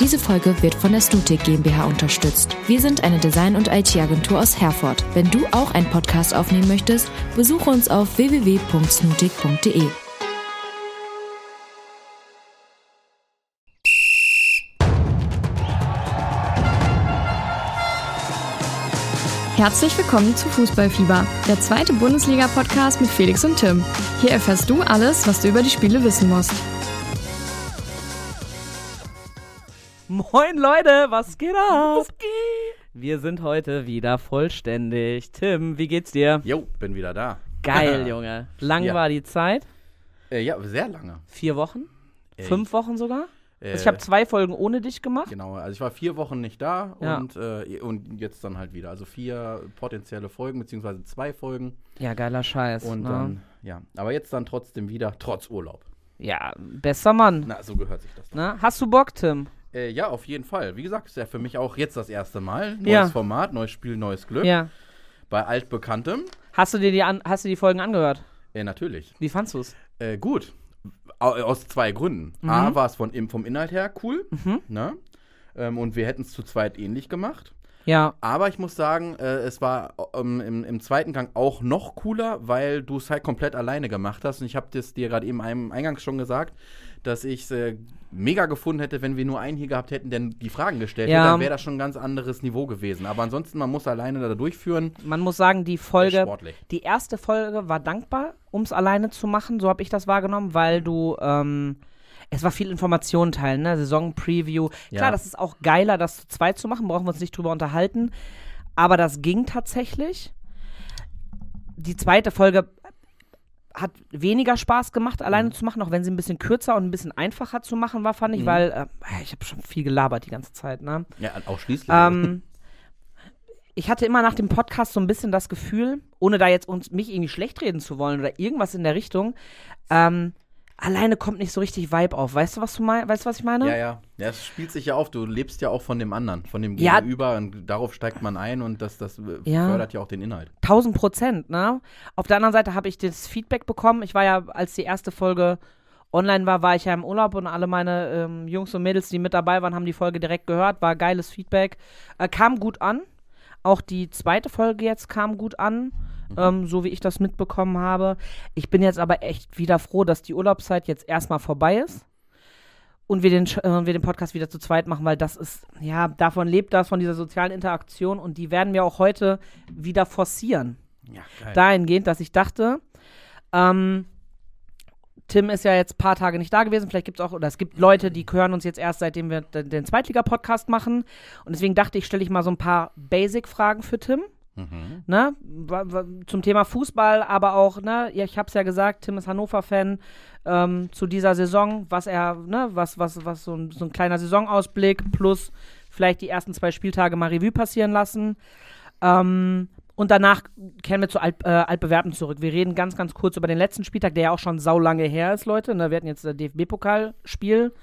Diese Folge wird von der Stutic GmbH unterstützt. Wir sind eine Design- und IT-Agentur aus Herford. Wenn du auch einen Podcast aufnehmen möchtest, besuche uns auf www.snutic.de. Herzlich willkommen zu Fußballfieber, der zweite Bundesliga-Podcast mit Felix und Tim. Hier erfährst du alles, was du über die Spiele wissen musst. Moin Leute, was geht ab? Wir sind heute wieder vollständig. Tim, wie geht's dir? Jo, bin wieder da. Geil, Junge. Lang war die Zeit? Ja, sehr lange. 4 Wochen? 5 Wochen sogar? Also ich habe 2 Folgen ohne dich gemacht. Genau, also ich war 4 Wochen nicht da Ja. und jetzt dann halt wieder. Also 4 potenzielle Folgen, beziehungsweise 2 Folgen. Ja, geiler Scheiß. Und ne? dann, ja, aber jetzt dann trotzdem wieder, trotz Urlaub. Ja, bester Mann. Na, so gehört sich das dann. Ne? Hast du Bock, Tim? Ja, auf jeden Fall. Wie gesagt, ist ja für mich auch jetzt das erste Mal. Neues Ja. Format, neues Spiel, neues Glück. Ja. Bei Altbekanntem. Hast du die Folgen angehört? Natürlich. Wie fandst du's? Gut. Aus 2 Gründen. A, war es vom Inhalt her cool. Ne? Und wir hätten es zu zweit ähnlich gemacht. Ja. Aber ich muss sagen, es war im zweiten Gang auch noch cooler, weil du es halt komplett alleine gemacht hast. Und ich habe das dir gerade eben eingangs schon gesagt, dass ich es mega gefunden hätte, wenn wir nur einen hier gehabt hätten, der die Fragen gestellt hätte. Dann wäre das schon ein ganz anderes Niveau gewesen. Aber ansonsten, man muss alleine da durchführen. Man muss sagen, die Sportlich. die erste Folge war dankbar, um es alleine zu machen. So habe ich das wahrgenommen, weil du, es war viel Information teilen, ne? Saison-Preview. Klar, Ja. das ist auch geiler, das zu zweit zu machen, brauchen wir uns nicht drüber unterhalten. Aber das ging tatsächlich. Die zweite Folge hat weniger Spaß gemacht, alleine zu machen, auch wenn sie ein bisschen kürzer und ein bisschen einfacher zu machen war, fand ich, weil ich habe schon viel gelabert die ganze Zeit, ne? Ja, ausschließlich. Ich hatte immer nach dem Podcast so ein bisschen das Gefühl, ohne da jetzt mich irgendwie schlecht reden zu wollen oder irgendwas in der Richtung, alleine kommt nicht so richtig Vibe auf. Weißt du, was ich meine? Ja, es spielt sich ja auf. Du lebst ja auch von dem anderen, von dem Ja. Gegenüber. Und darauf steigt man ein und das fördert ja auch den Inhalt. 1000%, ne? Auf der anderen Seite habe ich das Feedback bekommen. Ich war ja, als die erste Folge online war ich ja im Urlaub und alle meine Jungs und Mädels, die mit dabei waren, haben die Folge direkt gehört. War geiles Feedback. Kam gut an. Auch die zweite Folge jetzt kam gut an. So wie ich das mitbekommen habe. Ich bin jetzt aber echt wieder froh, dass die Urlaubszeit jetzt erstmal vorbei ist und wir den Podcast wieder zu zweit machen, weil das ist, ja, davon lebt das, von dieser sozialen Interaktion und die werden wir auch heute wieder forcieren. Ja, geil. Dahingehend, dass ich dachte, Tim ist ja jetzt ein paar Tage nicht da gewesen, vielleicht gibt es auch, oder es gibt Leute, die hören uns jetzt erst, seitdem wir den Zweitliga-Podcast machen und deswegen dachte ich, stelle ich mal so ein paar Basic-Fragen für Tim. Ne? Zum Thema Fußball, aber auch, ne, ja, ich hab's ja gesagt, Tim ist Hannover-Fan, zu dieser Saison, was so ein kleiner Saisonausblick plus vielleicht die ersten 2 Spieltage mal Revue passieren lassen. Und danach kehren wir zu Altbewerben zurück. Wir reden ganz, ganz kurz über den letzten Spieltag, der ja auch schon saulange her ist, Leute. Ne? Wir hatten jetzt das DFB-Pokalspiel.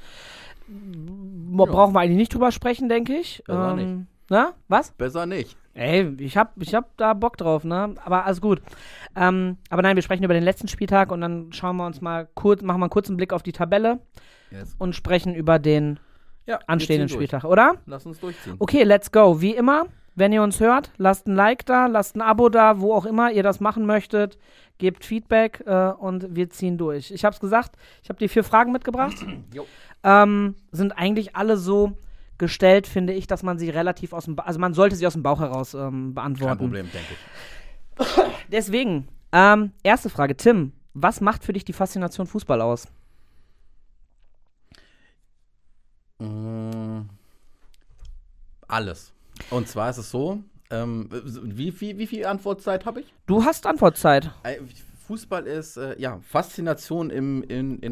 Brauchen wir eigentlich nicht drüber sprechen, denke ich. Besser nicht. Na? Was? Besser nicht. Ey, ich hab da Bock drauf, ne? Aber alles gut. Aber nein, wir sprechen über den letzten Spieltag und dann schauen wir uns machen wir einen kurzen Blick auf die Tabelle und sprechen über den anstehenden Spieltag, oder? Lass uns durchziehen. Okay, let's go. Wie immer, wenn ihr uns hört, lasst ein Like da, lasst ein Abo da, wo auch immer ihr das machen möchtet. Gebt Feedback und wir ziehen durch. Ich hab's gesagt, ich habe die 4 Fragen mitgebracht. Jo. Sind eigentlich alle so gestellt, finde ich, dass man sie relativ also man sollte sie aus dem Bauch heraus beantworten. Kein Problem, denke ich. Deswegen, erste Frage, Tim, was macht für dich die Faszination Fußball aus? Alles. Und zwar ist es so, wie viel Antwortzeit habe ich? Du hast Antwortzeit. Fußball ist, Faszination in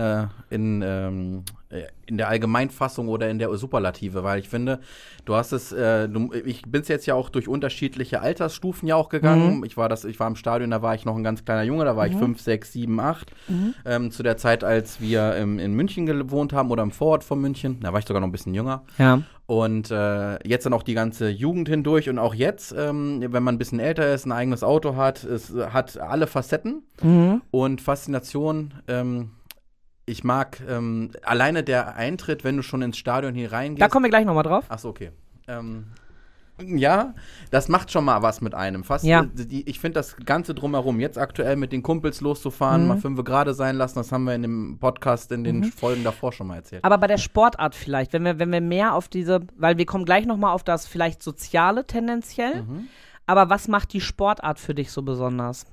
der Allgemeinfassung oder in der Superlative, weil ich finde, du hast es, ich bin es jetzt ja auch durch unterschiedliche Altersstufen ja auch gegangen. Ich war im Stadion, da war ich noch ein ganz kleiner Junge, da war ich 5, 6, 7, 8. Zu der Zeit, als wir in München gewohnt haben oder im Vorort von München, da war ich sogar noch ein bisschen jünger. Ja. Und jetzt dann auch die ganze Jugend hindurch und auch jetzt, wenn man ein bisschen älter ist, ein eigenes Auto hat, es hat alle Facetten und Faszination Ich mag alleine der Eintritt, wenn du schon ins Stadion hier reingehst. Da kommen wir gleich nochmal drauf. Achso, okay. Ja, das macht schon mal was mit einem. Ich finde das Ganze drumherum, jetzt aktuell mit den Kumpels loszufahren, mal 5 gerade sein lassen, das haben wir in dem Podcast in den Folgen davor schon mal erzählt. Aber bei der Sportart vielleicht, wenn wir mehr auf weil wir kommen gleich nochmal auf das vielleicht Soziale tendenziell, aber was macht die Sportart für dich so besonders?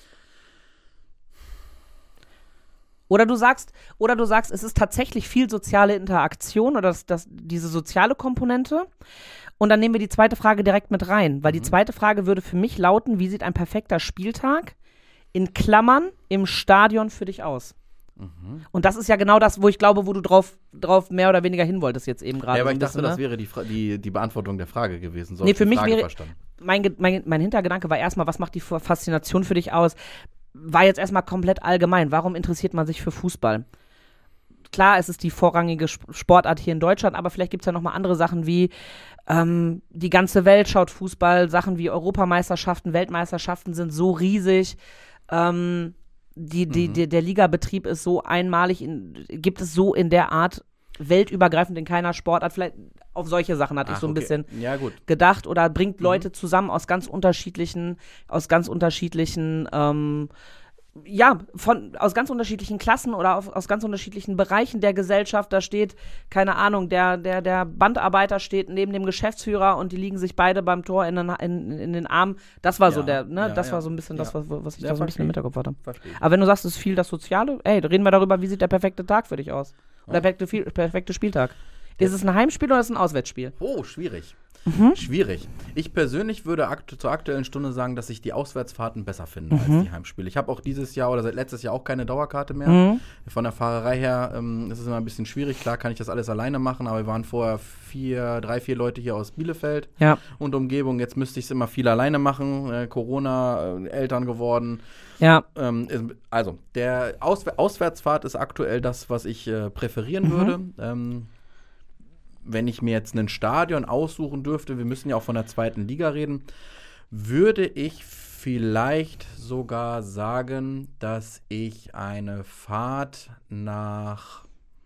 Oder du sagst, es ist tatsächlich viel soziale Interaktion oder diese soziale Komponente. Und dann nehmen wir die zweite Frage direkt mit rein, weil die zweite Frage würde für mich lauten, wie sieht ein perfekter Spieltag in Klammern im Stadion für dich aus? Und das ist ja genau das, wo ich glaube, wo du drauf mehr oder weniger hin wolltest jetzt eben gerade. Ja, aber ich dachte, das wäre die Beantwortung der Frage gewesen. So nee, für mich wäre, mein Hintergedanke war erstmal, was macht die Faszination für dich aus? War jetzt erstmal komplett allgemein. Warum interessiert man sich für Fußball? Klar, es ist die vorrangige Sportart hier in Deutschland, aber vielleicht gibt es ja nochmal andere Sachen wie die ganze Welt schaut Fußball, Sachen wie Europameisterschaften, Weltmeisterschaften sind so riesig, der Ligabetrieb ist so einmalig, gibt es so in der Art weltübergreifend in keiner Sportart, vielleicht auf solche Sachen hatte ich so ein bisschen gedacht oder bringt Leute zusammen aus ganz unterschiedlichen aus ganz unterschiedlichen Klassen oder aus ganz unterschiedlichen Bereichen der Gesellschaft. Da steht, keine Ahnung, der Bandarbeiter steht neben dem Geschäftsführer und die liegen sich beide beim Tor in den Armen. Das war so war so ein bisschen das, was ich da so ein bisschen im Hinterkopf hatte. Verstehe. Aber wenn du sagst, es ist viel das Soziale, reden wir darüber, wie sieht der perfekte Tag für dich aus? Oder der perfekte Spieltag? Ist es ein Heimspiel oder ist es ein Auswärtsspiel? Oh, schwierig. Schwierig. Ich persönlich würde zur aktuellen Stunde sagen, dass ich die Auswärtsfahrten besser finde als die Heimspiele. Ich habe auch dieses Jahr oder seit letztes Jahr auch keine Dauerkarte mehr. Von der Fahrerei her ist es immer ein bisschen schwierig. Klar kann ich das alles alleine machen, aber wir waren vorher 3, 4 Leute hier aus Bielefeld und Umgebung. Jetzt müsste ich es immer viel alleine machen. Corona, Eltern geworden. Ja. Also, der Auswärtsfahrt ist aktuell das, was ich präferieren würde. Wenn ich mir jetzt ein Stadion aussuchen dürfte, wir müssen ja auch von der 2. Liga reden, würde ich vielleicht sogar sagen, dass ich eine Fahrt nach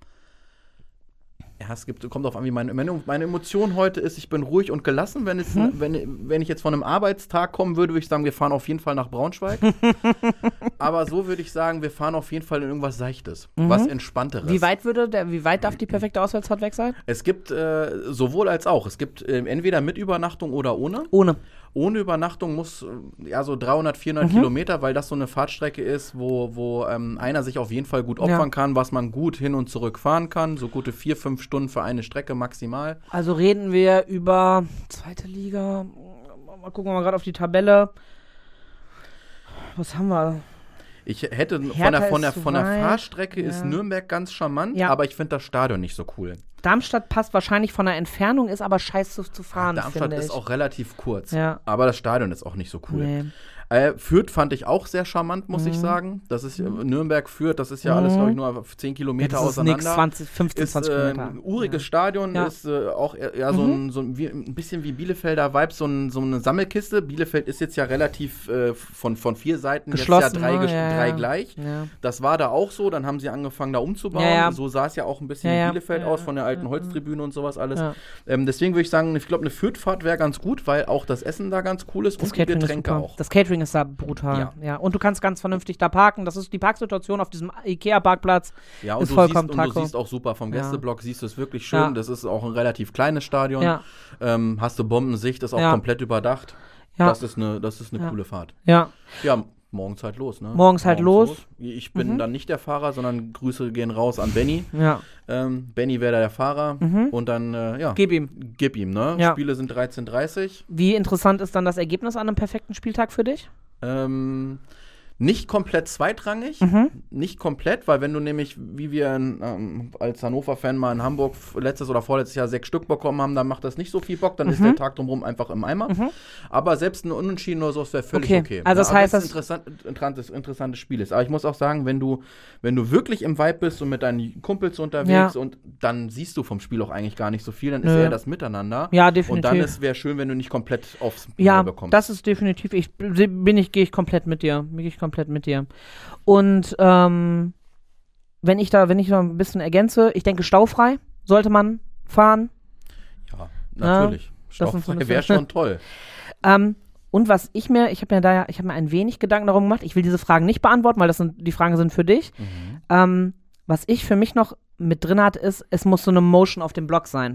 kommt drauf an, wie meine Emotion heute ist. Ich bin ruhig und gelassen. Wenn ich jetzt von einem Arbeitstag kommen würde ich sagen, wir fahren auf jeden Fall nach Braunschweig. Aber so würde ich sagen, wir fahren auf jeden Fall in irgendwas Seichtes, was Entspannteres. Wie weit darf die perfekte Auswärtsfahrt weg sein? Es gibt sowohl als auch. Es gibt entweder mit Übernachtung oder ohne. Ohne Übernachtung muss so 300, 400 Kilometer, weil das so eine Fahrtstrecke ist, wo einer sich auf jeden Fall gut opfern kann, was man gut hin und zurück fahren kann. So gute 4, 5 Stunden für eine Strecke maximal. Also reden wir über 2. Liga. Mal gucken wir mal gerade auf die Tabelle. Was haben wir? Ich hätte von der Fahrstrecke ist Nürnberg ganz charmant, aber ich finde das Stadion nicht so cool. Darmstadt passt wahrscheinlich von der Entfernung, ist aber scheiße zu fahren, Darmstadt ist auch relativ kurz, ja. Aber das Stadion ist auch nicht so cool. Nee. Fürth fand ich auch sehr charmant, muss ich sagen. Das ist Nürnberg-Fürth, das ist ja alles, glaube ich, nur 10 Kilometer auseinander. Das ist 15, 20 Kilometer. Ein uriges Stadion, ist auch so ein bisschen wie Bielefelder Vibes, so eine Sammelkiste. Bielefeld ist jetzt ja relativ von 4 Seiten geschlossen, jetzt ja 3 gleich. Ja. Das war da auch so, dann haben sie angefangen, da umzubauen. Ja. So sah es ja auch ein bisschen wie Bielefeld aus, von der alten Holztribüne und sowas alles. Ja. Deswegen würde ich sagen, ich glaube, eine Fürthfahrt wäre ganz gut, weil auch das Essen da ganz cool ist und die Getränke auch. Das Catering ist da brutal. Ja. Und du kannst ganz vernünftig da parken. Das ist die Parksituation auf diesem Ikea-Parkplatz. Ja, und du siehst auch super vom Gästeblock, siehst du es wirklich schön. Ja. Das ist auch ein relativ kleines Stadion. Ja. Hast du Bombensicht, ist auch komplett überdacht. Ja. Das ist eine coole Fahrt. Ja. Ja, morgens halt los, ne? Morgens los. Ich bin dann nicht der Fahrer, sondern Grüße gehen raus an Benny. Ja. Benny wäre da der Fahrer. Und dann, Gib ihm, ne? Ja. Spiele sind 13:30. Wie interessant ist dann das Ergebnis an einem perfekten Spieltag für dich? Nicht komplett zweitrangig, nicht komplett, weil wenn du nämlich, wie wir als Hannover-Fan mal in Hamburg letztes oder vorletztes Jahr 6 Stück bekommen haben, dann macht das nicht so viel Bock, dann ist der Tag drumherum einfach im Eimer. Aber selbst ein Unentschieden oder so, das wäre völlig okay. Also das heißt, dass es ein interessantes Spiel ist. Aber ich muss auch sagen, wenn du wirklich im Vibe bist und mit deinen Kumpels unterwegs und dann siehst du vom Spiel auch eigentlich gar nicht so viel, dann ist eher das Miteinander. Ja, definitiv. Und dann wäre schön, wenn du nicht komplett aufs Maul bekommst. Ja, das ist definitiv, gehe ich komplett mit dir. Und wenn ich da ein bisschen ergänze, ich denke, staufrei sollte man fahren. Ja, natürlich. Staufrei wäre schon toll. Und was ich habe mir ein wenig Gedanken darum gemacht, ich will diese Fragen nicht beantworten, weil die Fragen sind für dich. Was ich für mich noch mit drin hatte, ist, es muss so eine Motion auf dem Block sein.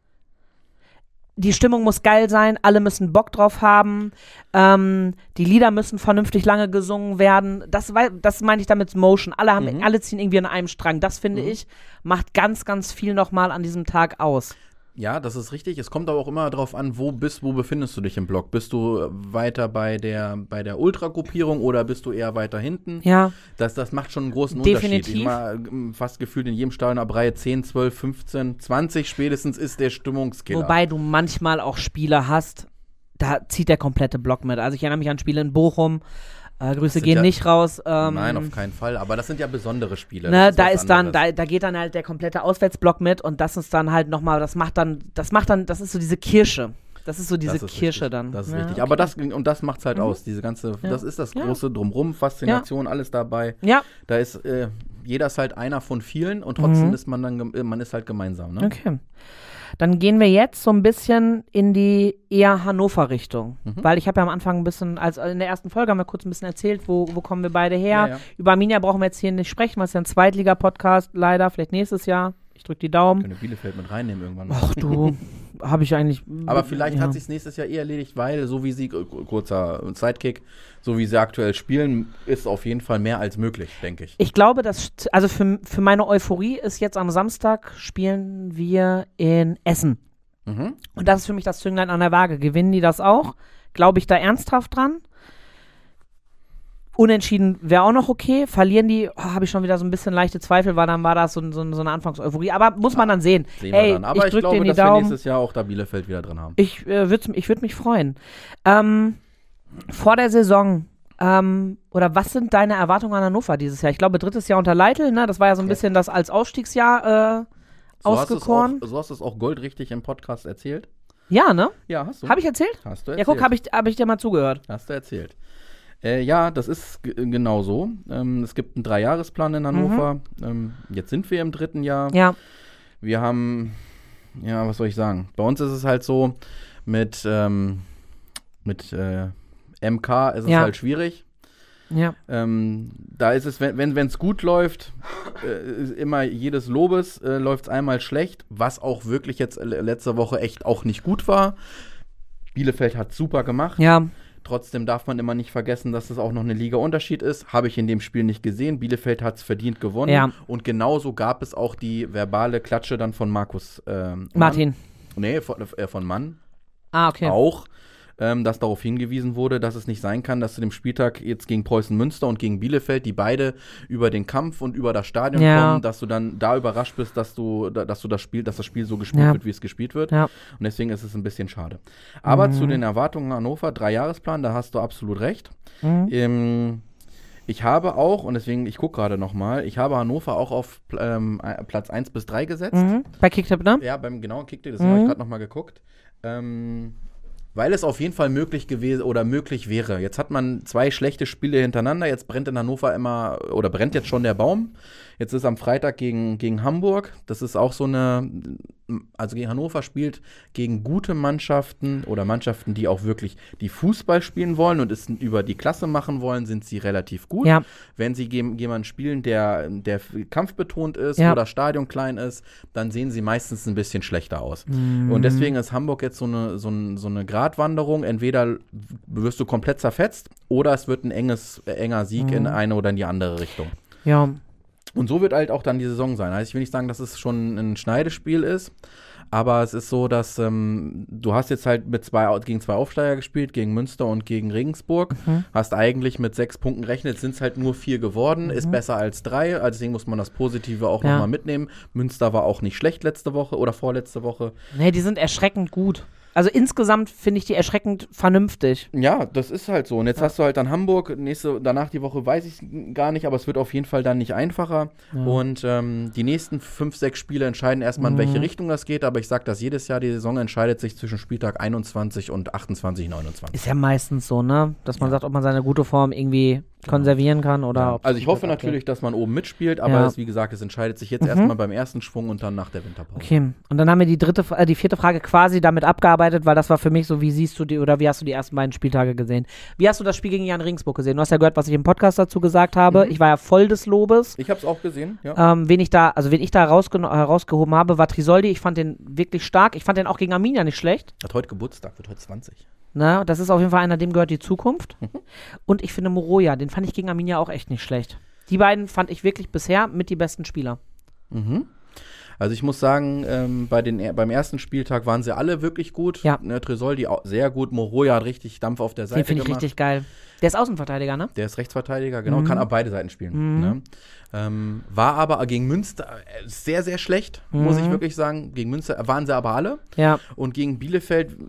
Die Stimmung muss geil sein, alle müssen Bock drauf haben, die Lieder müssen vernünftig lange gesungen werden. Das meine ich damit Motion. Alle ziehen irgendwie an einem Strang. Das, finde ich, macht ganz, ganz viel nochmal an diesem Tag aus. Ja, das ist richtig. Es kommt aber auch immer darauf an, wo befindest du dich im Block? Bist du weiter bei der Ultra-Gruppierung oder bist du eher weiter hinten? Ja. Das macht schon einen großen Definitiv. Unterschied. Fast gefühlt in jedem Stadion ab Reihe 10, 12, 15, 20 spätestens ist der Stimmungskiller. Wobei du manchmal auch Spiele hast, da zieht der komplette Block mit. Also ich erinnere mich an Spiele in Bochum, Grüße gehen nicht raus. Nein, auf keinen Fall. Aber das sind ja besondere Spiele. Ne, da geht dann halt der komplette Auswärtsblock mit und das ist dann halt nochmal, das ist so diese Kirsche. Das ist so diese Kirsche richtig. dann. Das ist richtig. Aber das macht's halt aus. Diese ganze, das ist das große Drumrum, Faszination, alles dabei. Ja. Da ist, jeder ist halt einer von vielen und trotzdem ist man ist halt gemeinsam. Ne? Okay. Dann gehen wir jetzt so ein bisschen in die eher Hannover-Richtung. Weil ich habe ja am Anfang ein bisschen, also in der ersten Folge haben wir kurz ein bisschen erzählt, wo kommen wir beide her. Ja. Über Arminia brauchen wir jetzt hier nicht sprechen, weil es ja ein Zweitliga-Podcast, leider, vielleicht nächstes Jahr. Ich drücke die Daumen. Ich könnte Bielefeld mit reinnehmen irgendwann. Ach du, habe ich eigentlich. Aber vielleicht hat sich nächstes Jahr erledigt, weil so wie sie, kurzer Sidekick, so wie sie aktuell spielen, ist auf jeden Fall mehr als möglich, denke ich. Ich glaube, also für meine Euphorie ist jetzt am Samstag spielen wir in Essen. Und das ist für mich das Zünglein an der Waage. Gewinnen die das auch? Glaube ich da ernsthaft dran? Unentschieden wäre auch noch okay. Verlieren die, habe ich schon wieder so ein bisschen leichte Zweifel, weil dann war das so eine Anfangseuphorie. Aber muss man dann sehen. Sehen wir dann. Aber ich drück glaube, dir die dass Daumen. wir nächstes Jahr auch da Bielefeld wieder drin haben. Ich würd mich freuen. Vor der Saison, oder was sind deine Erwartungen an Hannover dieses Jahr? Ich glaube, 3. Jahr unter Leitl, ne? Das war ja so ein bisschen das als Ausstiegsjahr ausgekoren. So hast du es auch goldrichtig im Podcast erzählt. Ja, ne? Ja, hast du. Habe ich erzählt? Hast du erzählt. Ja, guck, hab ich dir mal zugehört. Hast du erzählt. Ja, das ist genau so. Es gibt einen 3-Jahresplan in Hannover. Jetzt sind wir im 3. Jahr. Ja. Wir haben, ja, was soll ich sagen? Bei uns ist es halt so, mit MK ist es halt schwierig. Ja. Da ist es, wenn es gut läuft, immer jedes Lobes, läuft es einmal schlecht, was auch wirklich jetzt letzte Woche echt auch nicht gut war. Bielefeld hat super gemacht. Ja. Trotzdem darf man immer nicht vergessen, dass es auch noch eine Liga-Unterschied ist. Habe ich in dem Spiel nicht gesehen. Bielefeld hat es verdient gewonnen. Ja. Und genauso gab es auch die verbale Klatsche dann von Markus Martin. Nee, von Mann. Ah, okay. Auch, dass darauf hingewiesen wurde, dass es nicht sein kann, dass zu dem Spieltag jetzt gegen Preußen Münster und gegen Bielefeld, die beide über den Kampf und über das Stadion kommen, dass du dann da überrascht bist, dass das Spiel so gespielt wird, wie es gespielt wird. Ja. Und deswegen ist es ein bisschen schade. Aber zu den Erwartungen Hannover, 3-Jahresplan, da hast du absolut recht. Ich habe auch, und deswegen, ich gucke gerade nochmal, ich habe Hannover auch auf Platz 1 bis 3 gesetzt. Bei Kicktipp, ne? Ja, beim genauen Kicktipp, deswegen habe ich gerade nochmal geguckt. Weil es auf jeden Fall möglich gewesen oder möglich wäre. Jetzt hat man 2 schlechte Spiele hintereinander. Jetzt brennt in Hannover brennt jetzt schon der Baum. Jetzt ist am Freitag gegen Hamburg. Das ist auch so also gegen Hannover spielt gegen gute Mannschaften oder Mannschaften, die auch wirklich die Fußball spielen wollen und es über die Klasse machen wollen, sind sie relativ gut. Ja. Wenn sie gegen jemanden spielen, der kampfbetont ist oder Stadion klein ist, dann sehen sie meistens ein bisschen schlechter aus. Und deswegen ist Hamburg jetzt so eine Gratwanderung. Entweder wirst du komplett zerfetzt oder es wird ein enger Sieg in eine oder in die andere Richtung. Ja. Und so wird halt auch dann die Saison sein. Also ich will nicht sagen, dass es schon ein Schneidespiel ist, aber es ist so, dass du hast jetzt halt gegen 2 Aufsteiger gespielt, gegen Münster und gegen Regensburg. Hast eigentlich mit 6 Punkten gerechnet, sind es halt nur 4 geworden, ist besser als 3, also deswegen muss man das Positive auch nochmal mitnehmen. Münster war auch nicht schlecht letzte Woche oder vorletzte Woche. Nee, die sind erschreckend gut. Also insgesamt finde ich die erschreckend vernünftig. Ja, das ist halt so. Und jetzt hast du halt dann Hamburg, danach die Woche weiß ich gar nicht, aber es wird auf jeden Fall dann nicht einfacher. Ja. Und die nächsten 5, 6 Spiele entscheiden erstmal, in welche Richtung das geht. Aber ich sage das jedes Jahr, die Saison entscheidet sich zwischen Spieltag 21 und 28, 29. Ist ja meistens so, ne? Dass man sagt, ob man seine gute Form irgendwie konservieren kann oder. Ja. Also ich hoffe natürlich, dass man oben mitspielt, aber wie gesagt, es entscheidet sich jetzt erstmal beim ersten Schwung und dann nach der Winterpause. Okay, und dann haben wir die vierte Frage quasi damit abgearbeitet, weil das war für mich so, wie siehst du die oder wie hast du die ersten beiden Spieltage gesehen? Wie hast du das Spiel gegen Jan Regensburg gesehen? Du hast ja gehört, was ich im Podcast dazu gesagt habe. Ich war ja voll des Lobes. Ich habe es auch gesehen, ja. Wen ich da herausgehoben habe, war Trisoldi. Ich fand den wirklich stark. Ich fand den auch gegen Arminia nicht schlecht. Hat heute Geburtstag, wird heute 20. Na, das ist auf jeden Fall einer, dem gehört die Zukunft. Und ich finde Moroja, den fand ich gegen Arminia auch echt nicht schlecht. Die beiden fand ich wirklich bisher mit die besten Spieler. Also ich muss sagen, beim ersten Spieltag waren sie alle wirklich gut. Ja. Tresoldi auch sehr gut, Moroja hat richtig Dampf auf der Seite gemacht. Den finde ich richtig geil. Der ist Außenverteidiger, ne? Der ist Rechtsverteidiger, genau, kann auf beide Seiten spielen. Ne? War aber gegen Münster sehr, sehr schlecht, muss ich wirklich sagen. Gegen Münster waren sie aber alle. Ja. Und gegen Bielefeld,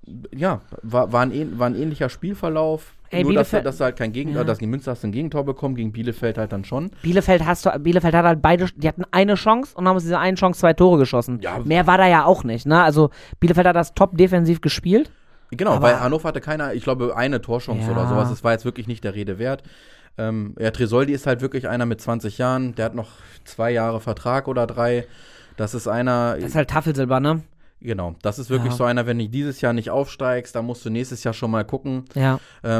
war ein ähnlicher Spielverlauf. Nur, Bielefeld, dass du halt kein Gegentor, dass gegen Münster hast du ein Gegentor bekommen, gegen Bielefeld halt dann schon. Bielefeld hat halt beide, die hatten eine Chance und haben aus dieser einen Chance 2 Tore geschossen. Ja. Mehr war da ja auch nicht, ne? Also Bielefeld hat das top defensiv gespielt. Genau, weil Hannover hatte ich glaube, eine Torchance oder sowas. Das war jetzt wirklich nicht der Rede wert. Tresoldi ist halt wirklich einer mit 20 Jahren, der hat noch 2 Jahre Vertrag oder 3. Das ist halt Tafelsilber, ne? Genau, das ist wirklich so einer, wenn du dieses Jahr nicht aufsteigst, dann musst du nächstes Jahr schon mal gucken. Ja.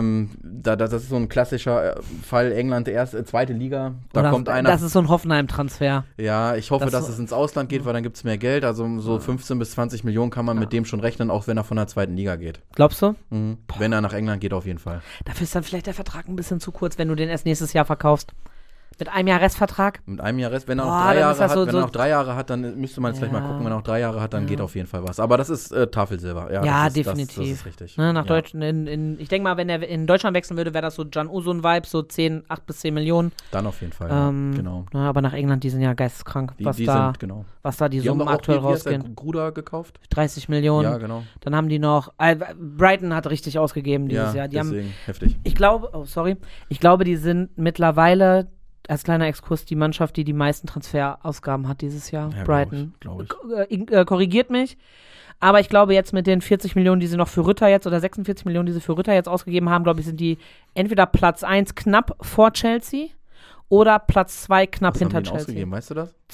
Das ist so ein klassischer Fall, England, zweite Liga. Da kommt einer. Das ist so ein Hoffenheim-Transfer. Ja, ich hoffe, dass es ins Ausland geht, weil dann gibt es mehr Geld. Also so 15 bis 20 Millionen kann man mit dem schon rechnen, auch wenn er von der zweiten Liga geht. Glaubst du? Wenn er nach England geht, auf jeden Fall. Dafür ist dann vielleicht der Vertrag ein bisschen zu kurz, wenn du den erst nächstes Jahr verkaufst. Mit einem Jahr Restvertrag? Mit einem Jahr Rest, wenn er noch 3 Jahre hat, wenn er noch 3 Jahre hat, dann müsste man jetzt vielleicht mal gucken, wenn er noch 3 Jahre hat, dann geht auf jeden Fall was. Aber das ist Tafelsilber. Ja, definitiv. Das ist richtig. Ne, nach ich denke mal, wenn er in Deutschland wechseln würde, wäre das so Can Usun-Vibe, so 8 bis 10 Millionen. Dann auf jeden Fall, genau. Na, aber nach England, die sind ja geisteskrank, was da die Summen aktuell rausgehen. Haben Gruder gekauft? 30 Millionen. Ja, genau. Dann haben die noch, Brighton hat richtig ausgegeben dieses Jahr. Die deswegen heftig. Ich glaube, die sind mittlerweile, als kleiner Exkurs, die Mannschaft, die meisten Transferausgaben hat dieses Jahr. Ja, Brighton. Glaub ich. Korrigiert mich. Aber ich glaube, jetzt mit den 40 Millionen, die sie noch für Rütter jetzt, oder 46 Millionen, die sie für Rütter jetzt ausgegeben haben, glaube ich, sind die entweder Platz 1 knapp vor Chelsea oder Platz 2 knapp hinter Chelsea. Ausgegeben, weißt du das?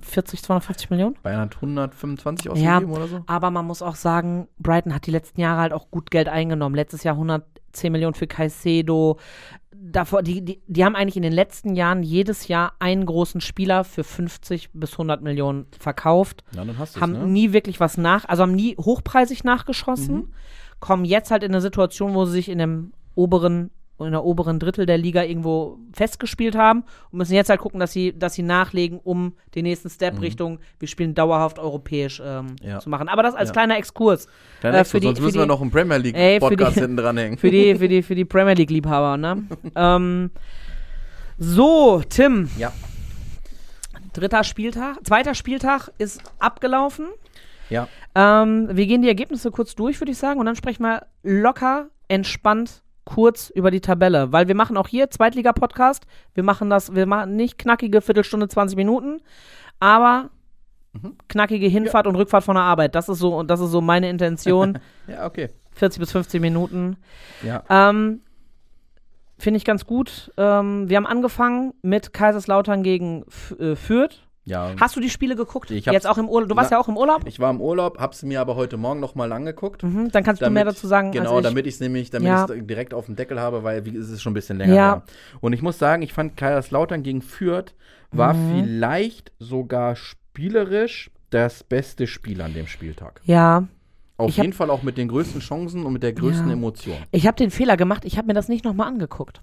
250 Millionen? Bayern hat 125 ausgegeben oder so? Aber man muss auch sagen, Brighton hat die letzten Jahre halt auch gut Geld eingenommen. Letztes Jahr 110 Millionen für Caicedo. Davor, die haben eigentlich in den letzten Jahren jedes Jahr einen großen Spieler für 50 bis 100 Millionen verkauft. Ja, dann hast du's, haben nie wirklich was haben nie hochpreisig nachgeschossen, kommen jetzt halt in eine Situation, wo sie sich in der oberen Drittel der Liga irgendwo festgespielt haben und müssen jetzt halt gucken, dass sie nachlegen, um den nächsten Step Richtung, wir spielen dauerhaft europäisch zu machen. Aber das als kleiner Exkurs. Sonst müssen wir noch einen Premier League Podcast hinten dranhängen. Für die Premier League Liebhaber, ne? So, Tim. Ja. Zweiter Spieltag ist abgelaufen. Ja. Wir gehen die Ergebnisse kurz durch, würde ich sagen, und dann sprechen wir locker, entspannt kurz über die Tabelle, weil wir machen auch hier Zweitliga-Podcast, wir machen nicht knackige Viertelstunde, 20 Minuten, aber knackige Hinfahrt und Rückfahrt von der Arbeit, das ist so meine Intention. Ja, okay. 40 bis 50 Minuten. Ja. Finde ich ganz gut. Wir haben angefangen mit Kaiserslautern gegen Fürth. Ja. Hast du die Spiele geguckt? Jetzt auch im Urlaub? Du warst ja auch im Urlaub? Ich war im Urlaub, hab's mir aber heute Morgen nochmal angeguckt. Dann kannst du mehr dazu sagen. Genau, damit ich es direkt auf dem Deckel habe, weil es ist schon ein bisschen länger her. Und ich muss sagen, ich fand Kaiserslautern gegen Fürth war vielleicht sogar spielerisch das beste Spiel an dem Spieltag. Ja. Auf jeden Fall auch mit den größten Chancen und mit der größten Emotion. Ich habe den Fehler gemacht, ich habe mir das nicht nochmal angeguckt.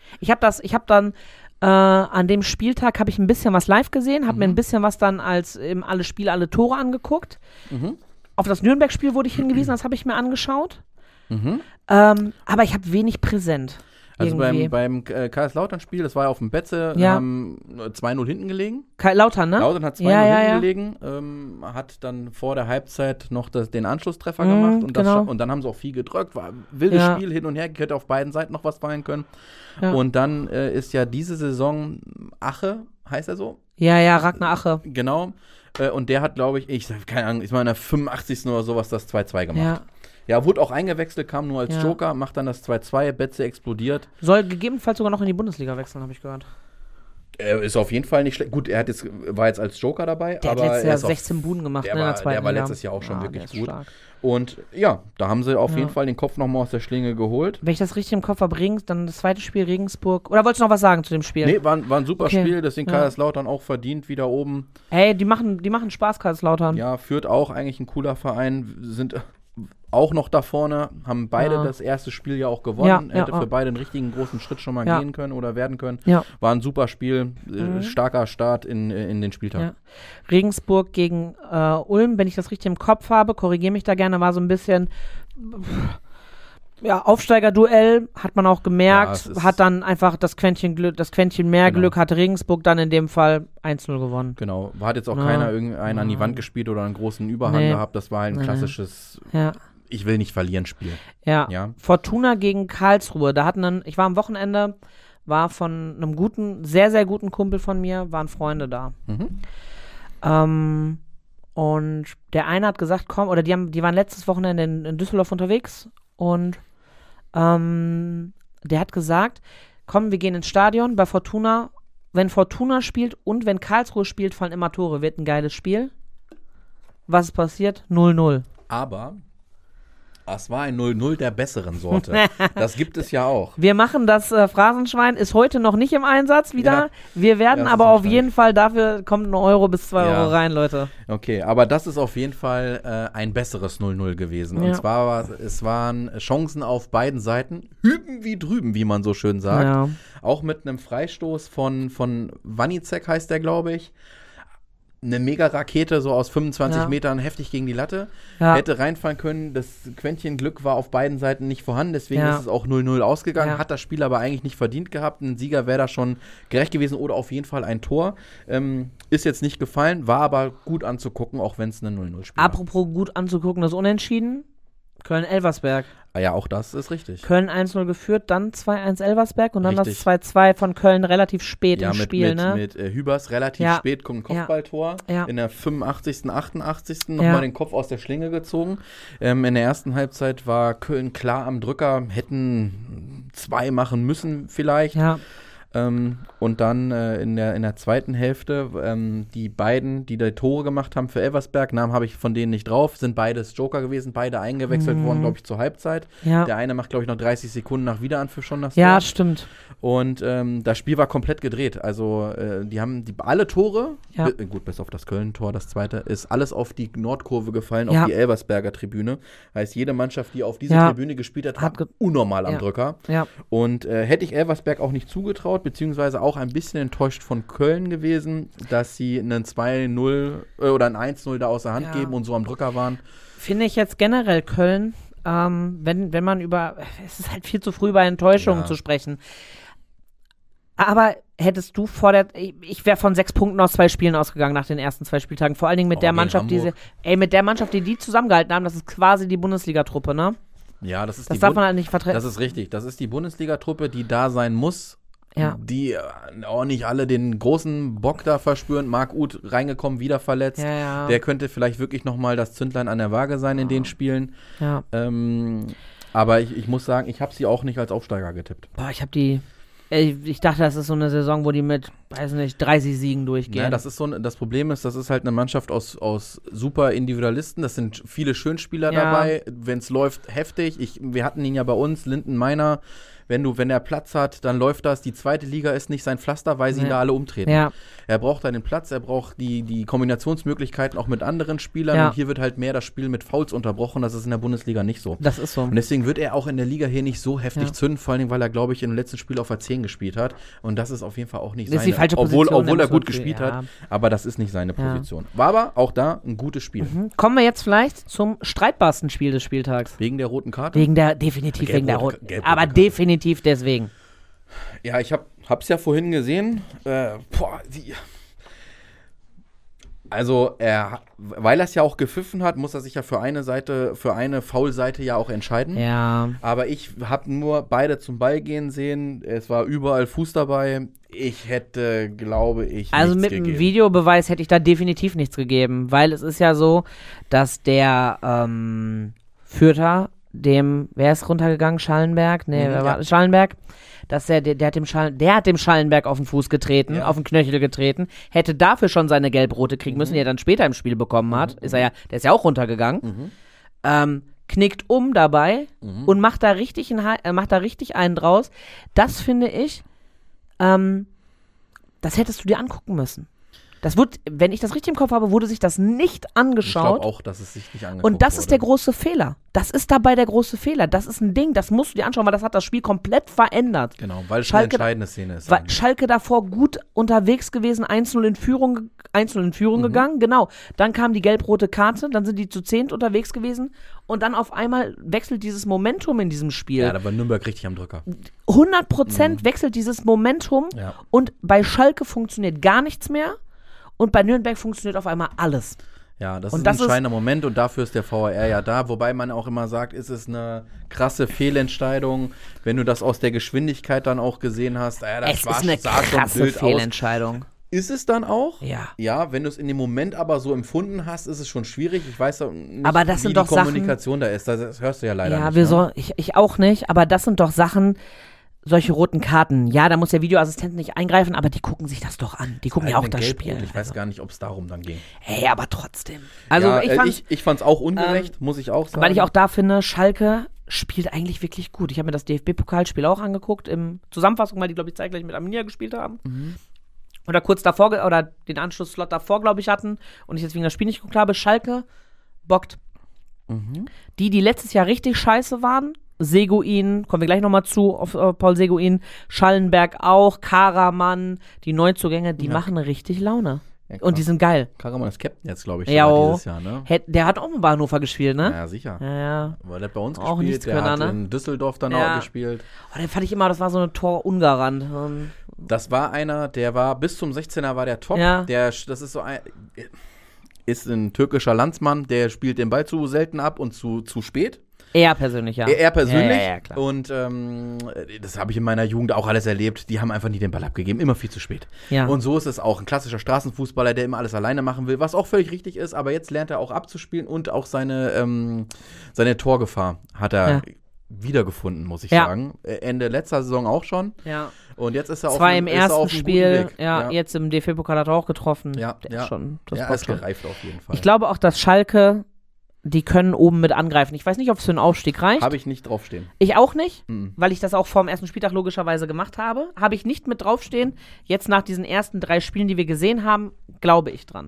An dem Spieltag habe ich ein bisschen was live gesehen, habe mir ein bisschen was dann als alle Spiele, alle Tore angeguckt. Auf das Nürnberg-Spiel wurde ich hingewiesen, das habe ich mir angeschaut. Aber ich habe wenig präsent. Also irgendwie. beim Kaiserslautern-Spiel, das war ja auf dem Betze, Ja. haben 2-0 hinten gelegen. Lautern, ne? Lautern hat 2-0 Ja. hinten gelegen, hat dann vor der Halbzeit noch den Anschlusstreffer gemacht und, genau. und dann haben sie auch viel gedrückt, war ein wildes Ja. Spiel hin und her, hätte auf beiden Seiten noch was fallen können. Ja. Und dann ist ja diese Saison Ache, heißt er so? Ja, Ragnar Ache. Genau. Und der hat, glaube ich keine Ahnung, ich meine, in der 85. oder sowas das 2-2 gemacht. Ja. Ja, wurde auch eingewechselt, kam nur als Ja. Joker, macht dann das 2-2, Betze explodiert. Soll gegebenenfalls sogar noch in die Bundesliga wechseln, habe ich gehört. Er ist auf jeden Fall nicht schlecht. Gut, war jetzt als Joker dabei, Der aber hat letztes er Jahr ist 16 Buden gemacht in der zweiten der war Liga. letztes Jahr auch schon wirklich der ist gut. stark. Und ja, da haben sie auf Ja. jeden Fall den Kopf nochmal aus der Schlinge geholt. Wenn ich das richtig im Kopf habe, dann das zweite Spiel Regensburg. Oder wolltest du noch was sagen zu dem Spiel? Nee, war ein super Okay. Spiel, deswegen Ja. Kaiserslautern auch verdient wieder oben. Hey, die machen Spaß, Kaiserslautern. Ja, Fürth auch eigentlich ein cooler Verein, sind auch noch da vorne, haben beide Ja. das erste Spiel ja auch gewonnen. Ja, Hätte ja. für beide einen richtigen großen Schritt schon mal Ja. gehen können oder werden können. Ja. War ein super Spiel, starker Start in den Spieltag. Ja. Regensburg gegen Ulm, wenn ich das richtig im Kopf habe, korrigiere mich da gerne, war so ein bisschen Aufsteigerduell, hat man auch Ja, gemerkt, es ist- hat dann einfach das Quäntchen mehr Genau. Glück, hatte Regensburg dann in dem Fall 1-0 gewonnen. Genau, hat jetzt auch Ja. keiner irgendeinen an die Wand gespielt oder einen großen Überhang Nee. gehabt. Das war halt ein Nee. klassisches Ja. Ich will nicht verlieren Spiel. Ja. Ja. Fortuna gegen Karlsruhe. Ich war am Wochenende, war von einem guten, sehr, sehr guten Kumpel von mir, waren Freunde da. Mhm. Und der eine hat gesagt, komm, oder die waren letztes Wochenende in Düsseldorf unterwegs und der hat gesagt, komm, wir gehen ins Stadion bei Fortuna. Wenn Fortuna spielt und wenn Karlsruhe spielt, fallen immer Tore. Wird ein geiles Spiel. Was ist passiert? 0-0. Aber es war ein 0-0 der besseren Sorte. Das gibt es ja auch. Wir machen das Phrasenschwein, ist heute noch nicht im Einsatz wieder. Ja. Wir werden Das aber ist auf ein jeden Fall, dafür kommt 1 Euro bis 2 Ja. Euro rein, Leute. Okay, aber das ist auf jeden Fall ein besseres 0-0 gewesen. Und Ja. zwar es waren Chancen auf beiden Seiten, hüben wie drüben, wie man so schön sagt. Ja. Auch mit einem Freistoß von Wanicek heißt der, glaube ich. Eine Mega-Rakete, so aus 25 Ja. Metern, heftig gegen die Latte. Ja. Hätte reinfallen können. Das Quäntchen Glück war auf beiden Seiten nicht vorhanden. Deswegen Ja. ist es auch 0-0 ausgegangen. Ja. Hat das Spiel aber eigentlich nicht verdient gehabt. Ein Sieger wäre da schon gerecht gewesen oder auf jeden Fall ein Tor. Ist jetzt nicht gefallen, war aber gut anzugucken, auch wenn es ein 0-0-Spiel war. Apropos gut anzugucken, das Unentschieden. Köln-Elversberg. Ah ja, auch das ist richtig. Köln 1-0 geführt, dann 2-1 Elversberg und dann Richtig. das 2-2 von Köln relativ spät Ja, im mit, Spiel, mit, ne? mit Hübers relativ Ja. spät kommt ein Kopfballtor. Ja. In der 85., 88. Ja. nochmal den Kopf aus der Schlinge gezogen. In der ersten Halbzeit war Köln klar am Drücker, hätten 2 machen müssen vielleicht. Ja. Und dann in der zweiten Hälfte, die beiden, die Tore gemacht haben für Elversberg, Namen habe ich von denen nicht drauf, sind beides Joker gewesen, beide eingewechselt worden, glaube ich, zur Halbzeit. Ja. Der eine macht, glaube ich, noch 30 Sekunden nach Wiederanpfiff schon das Ja, Tor. stimmt. Und das Spiel war komplett gedreht. Also die haben alle Tore, Ja. gut, bis auf das Köln-Tor, das zweite, ist alles auf die Nordkurve gefallen, Ja. auf die Elversberger Tribüne. Heißt, jede Mannschaft, die auf dieser Ja. Tribüne gespielt hat, Hat war unnormal am Ja. Drücker. Ja. Und hätte ich Elversberg auch nicht zugetraut, beziehungsweise auch ein bisschen enttäuscht von Köln gewesen, dass sie einen 2-0 oder ein 1-0 da aus der Hand Ja. geben und so am Drücker waren. Finde ich jetzt generell Köln, wenn man es ist halt viel zu früh über Enttäuschungen Ja. zu sprechen. Aber hättest du ich wäre von 6 Punkten aus 2 Spielen ausgegangen nach den ersten 2 Spieltagen. Vor allen Dingen mit der gegen Mannschaft, Hamburg. mit der Mannschaft, die zusammengehalten haben, das ist quasi die Bundesliga-Truppe, ne? Ja, das ist Das die darf man halt nicht vertreten. Das ist richtig. Das ist die Bundesliga-Truppe, die da sein muss. Ja. Die auch nicht alle den großen Bock da verspüren. Marc Uth reingekommen, wieder verletzt. Ja, ja. Der könnte vielleicht wirklich nochmal das Zündlein an der Waage sein in den Spielen. Ja. Aber ich muss sagen, ich habe sie auch nicht als Aufsteiger getippt. Boah, ich dachte, das ist so eine Saison, wo die mit, weiß nicht, 30 Siegen durchgehen. Ja, das Problem ist, das ist halt eine Mannschaft aus super Individualisten. Das sind viele Schönspieler Ja. dabei. Wenn es läuft, heftig. Wir hatten ihn ja bei uns, Linden Meiner. Wenn er Platz hat, dann läuft das. Die zweite Liga ist nicht sein Pflaster, weil sie ihn da alle umtreten. Ja. Er braucht einen Platz, er braucht die Kombinationsmöglichkeiten auch mit anderen Spielern. Ja. Und hier wird halt mehr das Spiel mit Fouls unterbrochen. Das ist in der Bundesliga nicht so. Das ist so. Und deswegen wird er auch in der Liga hier nicht so heftig zünden, vor allem, weil er, glaube ich, im letzten Spiel auf der 10 gespielt hat. Und das ist auf jeden Fall auch nicht Das ist seine, die falsche obwohl Position, er der gut muss gespielt ja. hat, aber das ist nicht seine Position. War aber auch da ein gutes Spiel. Kommen wir jetzt vielleicht zum streitbarsten Spiel des Spieltags. Wegen der roten Karte? Definitiv wegen der Gelb-rote roten. Karte. Aber definitiv deswegen. Ja, ich hab's ja vorhin gesehen. Also, weil er es ja auch gepfiffen hat, muss er sich ja für eine Foulseite ja auch entscheiden. Ja. Aber ich habe nur beide zum Ball gehen sehen. Es war überall Fuß dabei. Ich hätte, glaube ich, Also nichts mit dem gegeben. Videobeweis hätte ich da definitiv nichts gegeben, weil es ist ja so, dass der Fürther, wer ist runtergegangen? Schallenberg? Nee, wer war Schallenberg? Dass der hat dem Schallenberg auf den Fuß getreten, auf den Knöchel getreten, hätte dafür schon seine Gelb-Rote kriegen müssen, die er dann später im Spiel bekommen hat. Der ist ja auch runtergegangen. Knickt um dabei und macht da richtig einen draus. Das finde ich, das hättest du dir angucken müssen. Das wurde, wenn ich das richtig im Kopf habe, wurde sich das nicht angeschaut. Ich glaube auch, dass es sich nicht angeguckt Und das ist der große Fehler. Das ist dabei der große Fehler. Das ist ein Ding, das musst du dir anschauen, weil das hat das Spiel komplett verändert. Genau, weil es eine entscheidende Szene ist. Weil Schalke davor gut unterwegs gewesen, 1-0 in Führung gegangen, genau. Dann kam die gelb-rote Karte, dann sind die zu 10 unterwegs gewesen und dann auf einmal wechselt dieses Momentum in diesem Spiel. Ja, da war Nürnberg richtig am Drücker. 100% wechselt dieses Momentum und bei Schalke funktioniert gar nichts mehr. Und bei Nürnberg funktioniert auf einmal alles. Ja, das ist ein entscheidender Moment und dafür ist der VAR ja da. Wobei man auch immer sagt, ist es eine krasse Fehlentscheidung, wenn du das aus der Geschwindigkeit dann auch gesehen hast. Es ist eine krasse Fehlentscheidung. Ist es dann auch? Ja. Ja, wenn du es in dem Moment aber so empfunden hast, ist es schon schwierig. Ich weiß nicht, aber das wie sind die doch Kommunikation da ist. Das hörst du ja leider nicht. Ja, ich auch nicht, aber das sind doch Sachen, solche roten Karten, ja, da muss der Videoassistent nicht eingreifen, aber die gucken sich das doch an. Die gucken ja auch das Spiel. Ich weiß gar nicht, ob es darum dann ging. Hey, aber trotzdem. Also ja, ich fand's auch ungerecht, muss ich auch sagen. Weil ich auch da finde, Schalke spielt eigentlich wirklich gut. Ich habe mir das DFB-Pokalspiel auch angeguckt, im Zusammenfassung, weil die, glaube ich, zeitgleich mit Arminia gespielt haben. Oder kurz davor, oder den Anschlussslot davor, glaube ich, hatten und ich deswegen das Spiel nicht geguckt habe. Schalke bockt. Die letztes Jahr richtig scheiße waren, Seguin, kommen wir gleich nochmal zu, auf Paul Seguin, Schallenberg auch, Karaman, die Neuzugänge, die machen richtig Laune. Ja, und die sind geil. Karaman ist Captain jetzt, glaube ich, dieses Jahr, ne? Der hat auch mal bei Hannover gespielt, ne? Ja, sicher. Ja. Weil der hat bei uns auch gespielt, der hat in Düsseldorf dann auch gespielt. Oh, den fand ich immer, das war so eine Tor-Ungarant. Das war einer, der war, bis zum 16er war der top. Ja. Das ist so ist ein türkischer Landsmann, der spielt den Ball zu selten ab und zu spät. Er persönlich, ja. Er persönlich. Ja, klar. Und das habe ich in meiner Jugend auch alles erlebt. Die haben einfach nie den Ball abgegeben, immer viel zu spät. Ja. Und so ist es auch. Ein klassischer Straßenfußballer, der immer alles alleine machen will, was auch völlig richtig ist. Aber jetzt lernt er auch abzuspielen und auch seine Torgefahr hat er wiedergefunden, muss ich sagen. Ende letzter Saison auch schon. Ja. Und jetzt ist er Zwar im ersten Spiel, ja, jetzt im DFB-Pokal hat er auch getroffen. Ja, der ist schon, das er ist gereift auf jeden Fall. Ich glaube auch, dass Schalke, die können oben mit angreifen. Ich weiß nicht, ob es für einen Aufstieg reicht. Habe ich nicht draufstehen. Ich auch nicht, weil ich das auch vor dem ersten Spieltag logischerweise gemacht habe. Habe ich nicht mit draufstehen. Jetzt nach diesen ersten 3 Spielen, die wir gesehen haben, glaube ich dran.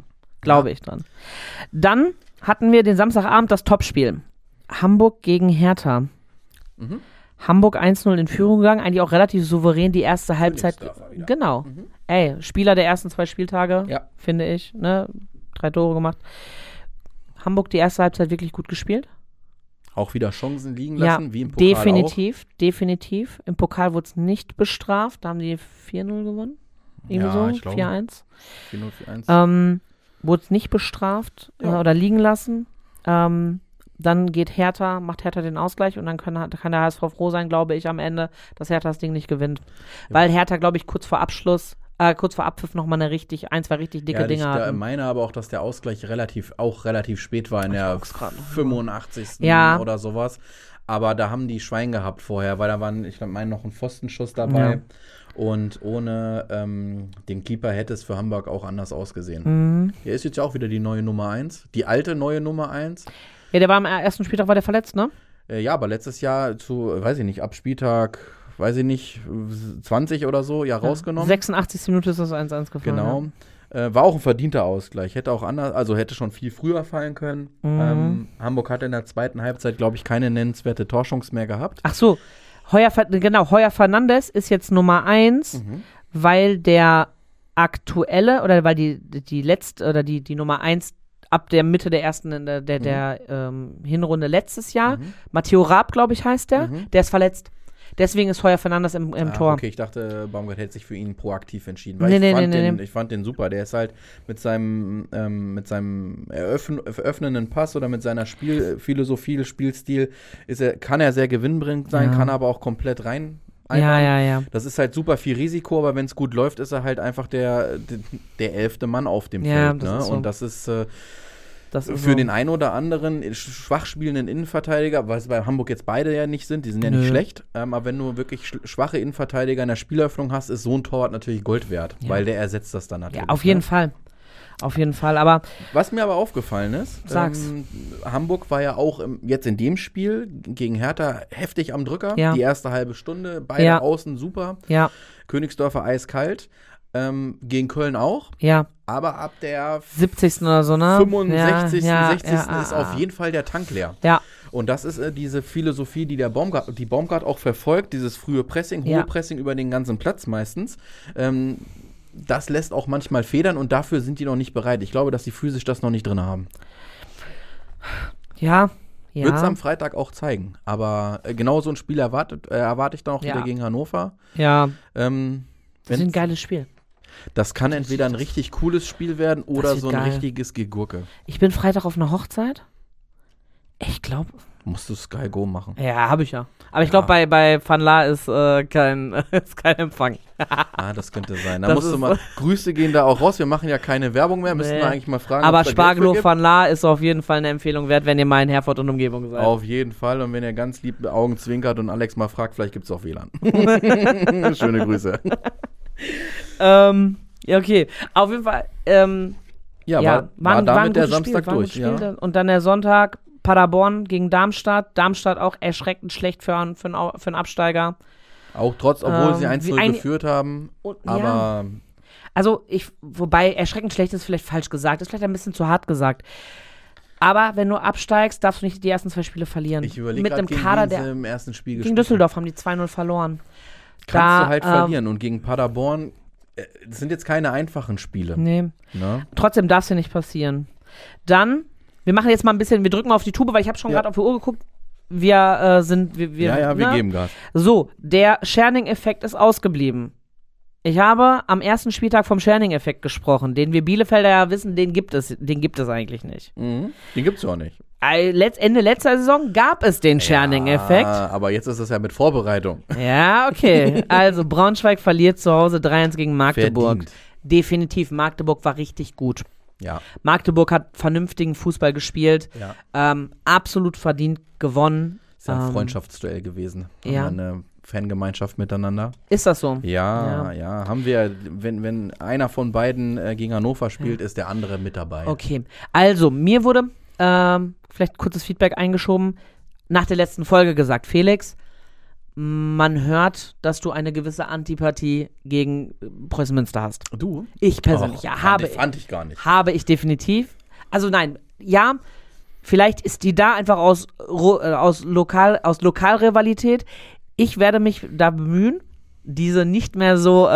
Dann hatten wir den Samstagabend das Topspiel. Hamburg gegen Hertha. Hamburg 1-0 in Führung gegangen, eigentlich auch relativ souverän die erste Halbzeit. Genau. Ey, Spieler der ersten 2 Spieltage, finde ich, ne? 3 Tore gemacht. Hamburg die erste Halbzeit wirklich gut gespielt. Auch wieder Chancen liegen lassen, wie im Pokal definitiv. Im Pokal wurde es nicht bestraft, da haben die 4-0 gewonnen. Irgendwie so, 4-1. 4-0, 4-1. Wurde es nicht bestraft oder liegen lassen. Dann macht Hertha den Ausgleich und dann kann der HSV froh sein, glaube ich, am Ende, dass Hertha das Ding nicht gewinnt. Weil Hertha, glaube ich, kurz vor Abpfiff nochmal ein, zwei richtig dicke Dinge hatten. Ich meine aber auch, dass der Ausgleich relativ spät war, in der 85. oder sowas. Aber da haben die Schwein gehabt vorher, weil da waren, ich meine, noch ein Pfostenschuss dabei. Ja. Und ohne den Keeper hätte es für Hamburg auch anders ausgesehen. Er ist jetzt ja auch wieder die neue Nummer 1. Die alte neue Nummer 1. Ja, der war am ersten Spieltag, war der verletzt, ne? Ja, aber letztes Jahr ab Spieltag, 20 oder so, rausgenommen. 86. Minute ist das 1-1 gefallen. Genau. Ja. War auch ein verdienter Ausgleich. Hätte auch hätte schon viel früher fallen können. Hamburg hat in der zweiten Halbzeit, glaube ich, keine nennenswerte Torchance mehr gehabt. Ach so. Heuer Fernandes ist jetzt Nummer 1, weil der aktuelle, oder weil die letzte, oder die Nummer 1 ab der Mitte der ersten, der Hinrunde letztes Jahr, Matteo Raab, glaube ich, heißt der, der ist verletzt. Deswegen ist Heuer Fernandes im Tor. Okay, ich dachte, Baumgart hätte sich für ihn proaktiv entschieden. Weil ich fand den super. Der ist halt mit seinem öffnenden Pass oder mit seiner Spielphilosophie, Spielstil, kann er sehr gewinnbringend sein, kann aber auch komplett rein. Ja. Das ist halt super viel Risiko, aber wenn es gut läuft, ist er halt einfach der 11. Mann auf dem Feld. Das ist so. Und das ist für so. den einen oder anderen schwach spielenden Innenverteidiger, weil es bei Hamburg jetzt beide ja nicht sind, die sind ja nicht schlecht, aber wenn du wirklich schwache Innenverteidiger in der Spieleröffnung hast, ist so ein Torwart natürlich Gold wert, weil der ersetzt das dann natürlich. Ja, auf jeden Fall. Auf jeden Fall, aber was mir aber aufgefallen ist, Hamburg war ja auch jetzt in dem Spiel gegen Hertha heftig am Drücker, die erste halbe Stunde, beide außen super, Königsdörfer eiskalt, gegen Köln auch, aber ab der 70. oder so, ne? 65., 60. ist auf jeden Fall der Tank leer. Ja. Und das ist diese Philosophie, die Baumgart auch verfolgt, dieses frühe Pressing, hohe Pressing über den ganzen Platz meistens. Das lässt auch manchmal federn und dafür sind die noch nicht bereit. Ich glaube, dass die physisch das noch nicht drin haben. Ja. Wird es am Freitag auch zeigen. Aber genau so ein Spiel erwarte ich dann auch wieder gegen Hannover. Ja. Das ist ein geiles Spiel. Das kann entweder ein richtig cooles Spiel werden oder so ein richtiges Gegurke. Ich bin Freitag auf einer Hochzeit. Ich glaube. Musst du Sky Go machen. Ja, habe ich ja. Aber ich glaube, bei Van La ist kein Empfang. Das könnte sein. Da musst du mal Grüße gehen da auch raus. Wir machen ja keine Werbung mehr. Müssen wir eigentlich mal fragen. Aber Spargelo Van La ist auf jeden Fall eine Empfehlung wert, wenn ihr mal in Herford und Umgebung seid. Auf jeden Fall. Und wenn ihr ganz lieb mit Augen zwinkert und Alex mal fragt, vielleicht gibt es auch WLAN. Schöne Grüße. Ja, okay. Auf jeden Fall. War damit der Samstag durch. Ja. Und dann der Sonntag. Paderborn gegen Darmstadt. Darmstadt auch erschreckend schlecht für einen Absteiger. Auch obwohl sie 1-0 geführt haben. Aber. Also, wobei erschreckend schlecht ist vielleicht falsch gesagt, ist vielleicht ein bisschen zu hart gesagt. Aber wenn du absteigst, darfst du nicht die ersten 2 Spiele verlieren. Ich überlege gerade, gegen wen sie im ersten Spiel gespielt gegen Düsseldorf haben die 2-0 verloren. Kannst du halt verlieren. Und gegen Paderborn, das sind jetzt keine einfachen Spiele. Nee. Trotzdem darf es dir nicht passieren. Dann. Wir machen jetzt mal ein bisschen, wir drücken mal auf die Tube, weil ich habe schon gerade auf die Uhr geguckt. Wir geben Gas. So, der Scherning-Effekt ist ausgeblieben. Ich habe am ersten Spieltag vom Scherning-Effekt gesprochen, den wir Bielefelder ja wissen, den gibt es eigentlich nicht. Mhm. Den gibt es ja auch nicht. Ende letzter Saison gab es den Scherning-Effekt. Aber jetzt ist es ja mit Vorbereitung. Ja, okay. Also Braunschweig verliert zu Hause 3-1 gegen Magdeburg. Verdient. Definitiv, Magdeburg war richtig gut. Ja. Magdeburg hat vernünftigen Fußball gespielt, absolut verdient gewonnen. Ist ja ein Freundschaftsduell gewesen. Ja. Eine Fangemeinschaft miteinander. Ist das so? Ja. Haben wir, wenn einer von beiden gegen Hannover spielt, ist der andere mit dabei. Okay, also mir wurde vielleicht kurzes Feedback eingeschoben, nach der letzten Folge gesagt, Felix, man hört, dass du eine gewisse Antipathie gegen Preußen Münster hast. Du? Ich persönlich, fand ich gar nicht. Habe ich definitiv. Also nein, ja, vielleicht ist die da einfach aus Lokalrivalität. Ich werde mich da bemühen, diese nicht mehr so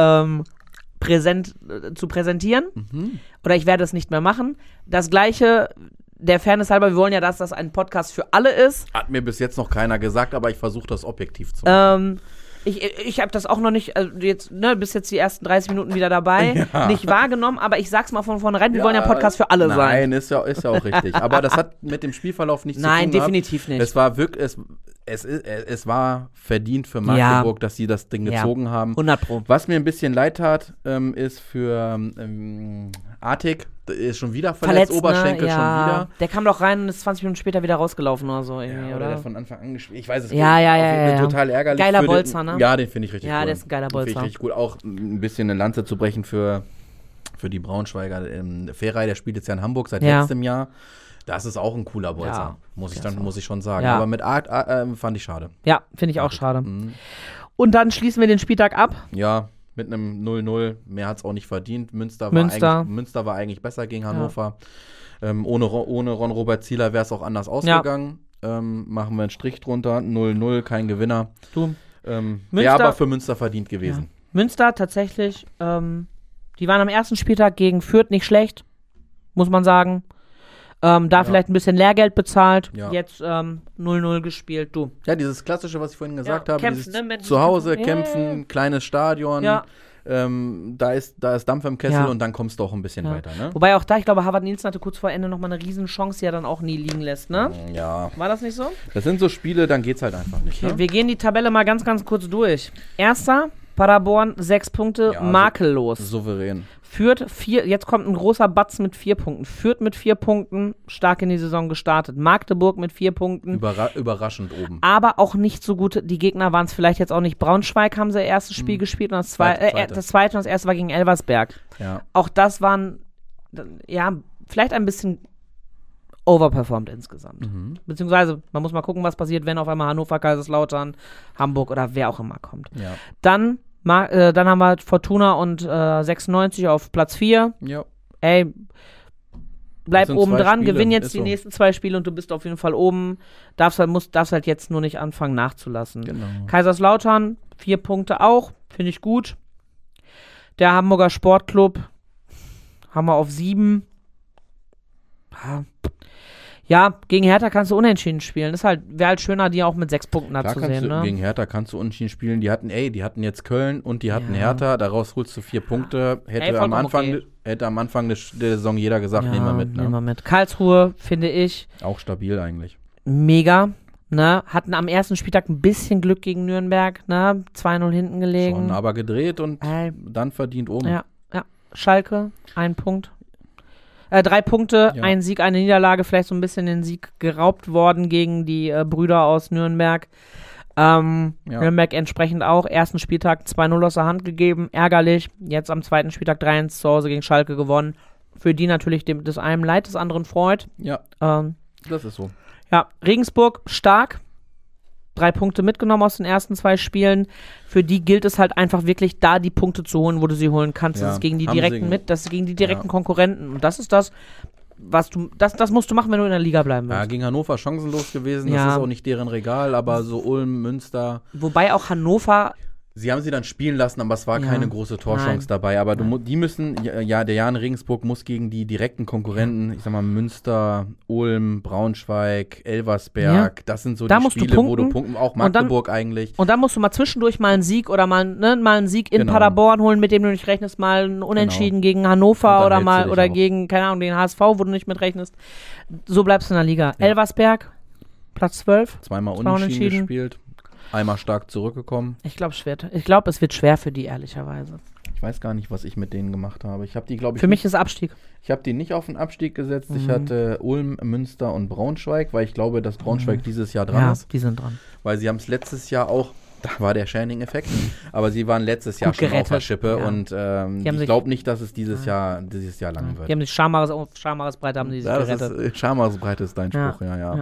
zu präsentieren. Mhm. Oder ich werde es nicht mehr machen. Das Gleiche. Der Fairness halber, wir wollen ja, dass das ein Podcast für alle ist. Hat mir bis jetzt noch keiner gesagt, aber ich versuche das objektiv zu machen. Ich habe das auch noch nicht, bis jetzt die ersten 30 Minuten wieder dabei, nicht wahrgenommen, aber ich sag's mal von vornherein, wir wollen ja Podcast für alle sein. Nein, ist ja auch richtig. Aber das hat mit dem Spielverlauf nichts zu tun. Nein, definitiv nicht. Es war wirklich, es war verdient für Magdeburg, dass sie das Ding gezogen haben. 100%. Was mir ein bisschen leid tat, ist für Artig, ist schon wieder verletzt, Oberschenkel schon wieder. Der kam doch rein und ist 20 Minuten später wieder rausgelaufen oder so. Oder der von Anfang an gespielt. Ich weiß es nicht. Total ärgerlich. Geiler Bolzer, ne? Ja, den finde ich richtig cool. Ja, der ist ein geiler Bolzer. Finde ich richtig gut. Auch ein bisschen eine Lanze zu brechen für die Braunschweiger. Ferrei, der spielt jetzt ja in Hamburg seit letztem Jahr. Das ist auch ein cooler Bolzer, muss ich schon sagen. Ja. Aber mit Art fand ich schade. Ja, finde ich auch schade. Mhm. Und dann schließen wir den Spieltag ab. Ja, mit einem 0-0. Mehr hat es auch nicht verdient. Münster war eigentlich besser gegen Hannover. Ja. Ohne Ron-Robert Zieler wäre es auch anders ausgegangen. Ja. Machen wir einen Strich drunter. 0-0, kein Gewinner. Wäre aber für Münster verdient gewesen. Ja. Münster tatsächlich, die waren am ersten Spieltag gegen Fürth nicht schlecht, muss man sagen. Da vielleicht ein bisschen Lehrgeld bezahlt. Ja. Jetzt 0-0 gespielt, du. Ja, dieses Klassische, was ich vorhin gesagt habe, kämpfen, dieses ne, zu Hause ja, kämpfen, kleines Stadion, Ja. Da ist Dampf im Kessel Ja. und dann kommst du auch ein bisschen weiter, ne? Wobei auch da, ich glaube, Harvard Nielsen hatte kurz vor Ende nochmal eine riesen Chance, die er dann auch nie liegen lässt, ne? Ja. War das nicht so? Das sind so Spiele, dann geht's halt einfach nicht, Okay, ne? wir gehen die Tabelle mal ganz, ganz kurz durch. Erster, Paderborn, 6 Punkte, Ja, makellos. Souverän. Fürth 4, jetzt kommt ein großer Batzen mit 4 Punkten. Fürth mit 4 Punkten, stark in die Saison gestartet. Magdeburg mit 4 Punkten. Überraschend oben. Aber auch nicht so gut. Die Gegner waren es vielleicht jetzt auch nicht. Braunschweig haben sie erstes Spiel gespielt und das zweite und das erste war gegen Elversberg. Ja. Auch das waren, ja, vielleicht ein bisschen overperformed insgesamt. Beziehungsweise, man muss mal gucken, was passiert, wenn auf einmal Hannover, Kaiserslautern, Hamburg oder wer auch immer kommt. Ja. Dann haben wir Fortuna und 96 auf Platz 4. Ja. Ey, bleib Das sind oben 2 dran, Spiele, gewinn jetzt ist die so. nächsten 2 Spiele und du bist auf jeden Fall oben. Darfst halt jetzt nur nicht anfangen nachzulassen. Genau. Kaiserslautern, 4 Punkte auch, finde ich gut. Der Hamburger Sportclub haben wir auf 7. Ja, gegen Hertha kannst du unentschieden spielen. Wäre halt schöner, die auch mit 6 Punkten da Klar zu kannst sehen. du, Ne? gegen Hertha kannst du unentschieden spielen. Die hatten jetzt Köln und die hatten Hertha. Daraus holst du 4 Punkte. Hätte am Anfang der Saison jeder gesagt, nehmen wir mit. Ne? Nehmen wir mit. Karlsruhe, finde ich, Auch stabil eigentlich. mega. Ne? Hatten am ersten Spieltag ein bisschen Glück gegen Nürnberg. Ne? 2-0 hinten gelegen. Schon, aber gedreht und dann verdient oben. Ja. Schalke, 1 Punkt. 3 Punkte, Ja. ein Sieg, eine Niederlage, vielleicht so ein bisschen den Sieg geraubt worden gegen die Brüder aus Nürnberg. Nürnberg entsprechend auch. Ersten Spieltag 2-0 aus der Hand gegeben, ärgerlich. Jetzt am zweiten Spieltag 3-1 zu Hause gegen Schalke gewonnen. Für die natürlich des einen leid, des anderen freut. Ja, das ist so. Ja, Regensburg stark. 3 Punkte mitgenommen aus den ersten 2 Spielen. Für die gilt es halt einfach wirklich, da die Punkte zu holen, wo du sie holen kannst. Ja, Das ist gegen die haben das ist gegen die direkten Konkurrenten. Und das ist das, das musst du machen, wenn du in der Liga bleiben willst. Ja, gegen Hannover chancenlos gewesen. Ja. Das ist auch nicht deren Regal, aber so Ulm, Münster. Wobei auch Hannover, Sie haben sie dann spielen lassen, aber es war keine große Torchance Nein. dabei. Aber die müssen, der Jan Regensburg muss gegen die direkten Konkurrenten, ich sag mal Münster, Ulm, Braunschweig, Elversberg, das sind so Da die musst du Spiele, wo du punkten. punkten, auch Magdeburg eigentlich. und dann musst du mal zwischendurch mal einen Sieg oder mal einen Sieg in Genau. Paderborn holen, mit dem du nicht rechnest, mal einen Unentschieden gegen Und Hannover dann oder hältst du mal dich oder auch. gegen, keine Ahnung, den HSV, wo du nicht mit rechnest. So bleibst du in der Liga. Ja. Elversberg, Platz 12. Zweimal unentschieden unentschieden gespielt, einmal stark zurückgekommen. Ich glaube, es wird schwer für die, ehrlicherweise. Ich weiß gar nicht, was ich mit denen gemacht habe. Ich habe die, glaube ich, Für mich ist Abstieg. Ich habe die nicht auf den Abstieg gesetzt. Ich hatte Ulm, Münster und Braunschweig, weil ich glaube, dass Braunschweig dieses Jahr dran ist. Die sind dran. Weil sie haben es letztes Jahr auch, da war der Shining-Effekt, aber sie waren letztes Jahr Gut schon auf der gerettet, Schippe ja. und ich sich- glaube nicht, dass es dieses Jahr lang wird. Die haben sich Schamharesbreite haben die sich Ja, das gerettet. ist Schamharesbreite ist dein Spruch, ja.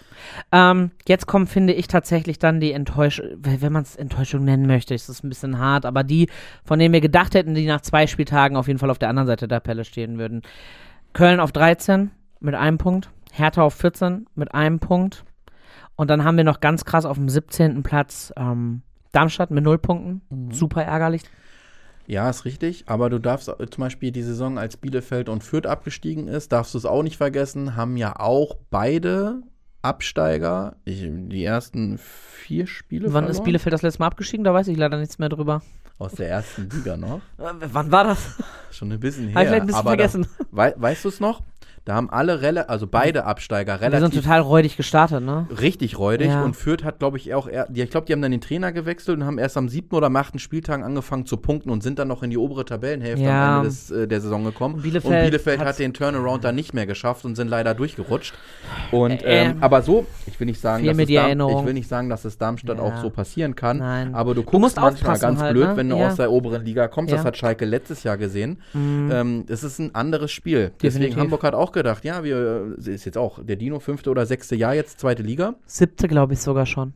Jetzt kommen, finde ich, tatsächlich dann die Enttäuschung, wenn man es Enttäuschung nennen möchte, ist es ein bisschen hart, aber die, von denen wir gedacht hätten, die nach 2 Spieltagen auf jeden Fall auf der anderen Seite der Tabelle stehen würden. Köln auf 13 mit 1 Punkt, Hertha auf 14 mit 1 Punkt und dann haben wir noch ganz krass auf dem 17. Platz Darmstadt mit 0 Punkten. Super ärgerlich. Ja, ist richtig, aber du darfst zum Beispiel die Saison, als Bielefeld und Fürth abgestiegen ist, darfst du es auch nicht vergessen, haben ja auch beide Absteiger die ersten 4 Spiele Wann verloren. ist Bielefeld das letzte Mal abgestiegen? Da weiß ich leider nichts mehr drüber. Aus der ersten Liga noch. Wann war das? Schon ein bisschen her. Habe ich vielleicht ein bisschen aber vergessen. Weißt du es noch? Da haben alle, also beide Absteiger Wir sind relativ total räudig gestartet, ne? richtig räudig Ja. und Fürth hat, glaube ich, auch ich glaube, die haben dann den Trainer gewechselt und haben erst am 7. oder am 8. Spieltag angefangen zu punkten und sind dann noch in die obere Tabellenhälfte Ja. am Ende der Saison gekommen. Und Bielefeld hat den Turnaround dann nicht mehr geschafft und sind leider durchgerutscht. Und aber so, ich will nicht sagen, viel mit die Erinnerung. ich will nicht sagen, dass es Darmstadt Ja. auch so passieren kann, Nein. aber du Du guckst musst manchmal aufpassen ganz halt, blöd, ne? wenn du Ja. aus der oberen Liga kommst. Ja. Das hat Schalke letztes Jahr gesehen. Es ist ein anderes Spiel. Definitiv. Deswegen Hamburg hat auch gedacht, ja, ist jetzt auch der Dino 5. oder 6. Jahr jetzt, 2. Liga. 7. glaube ich sogar schon.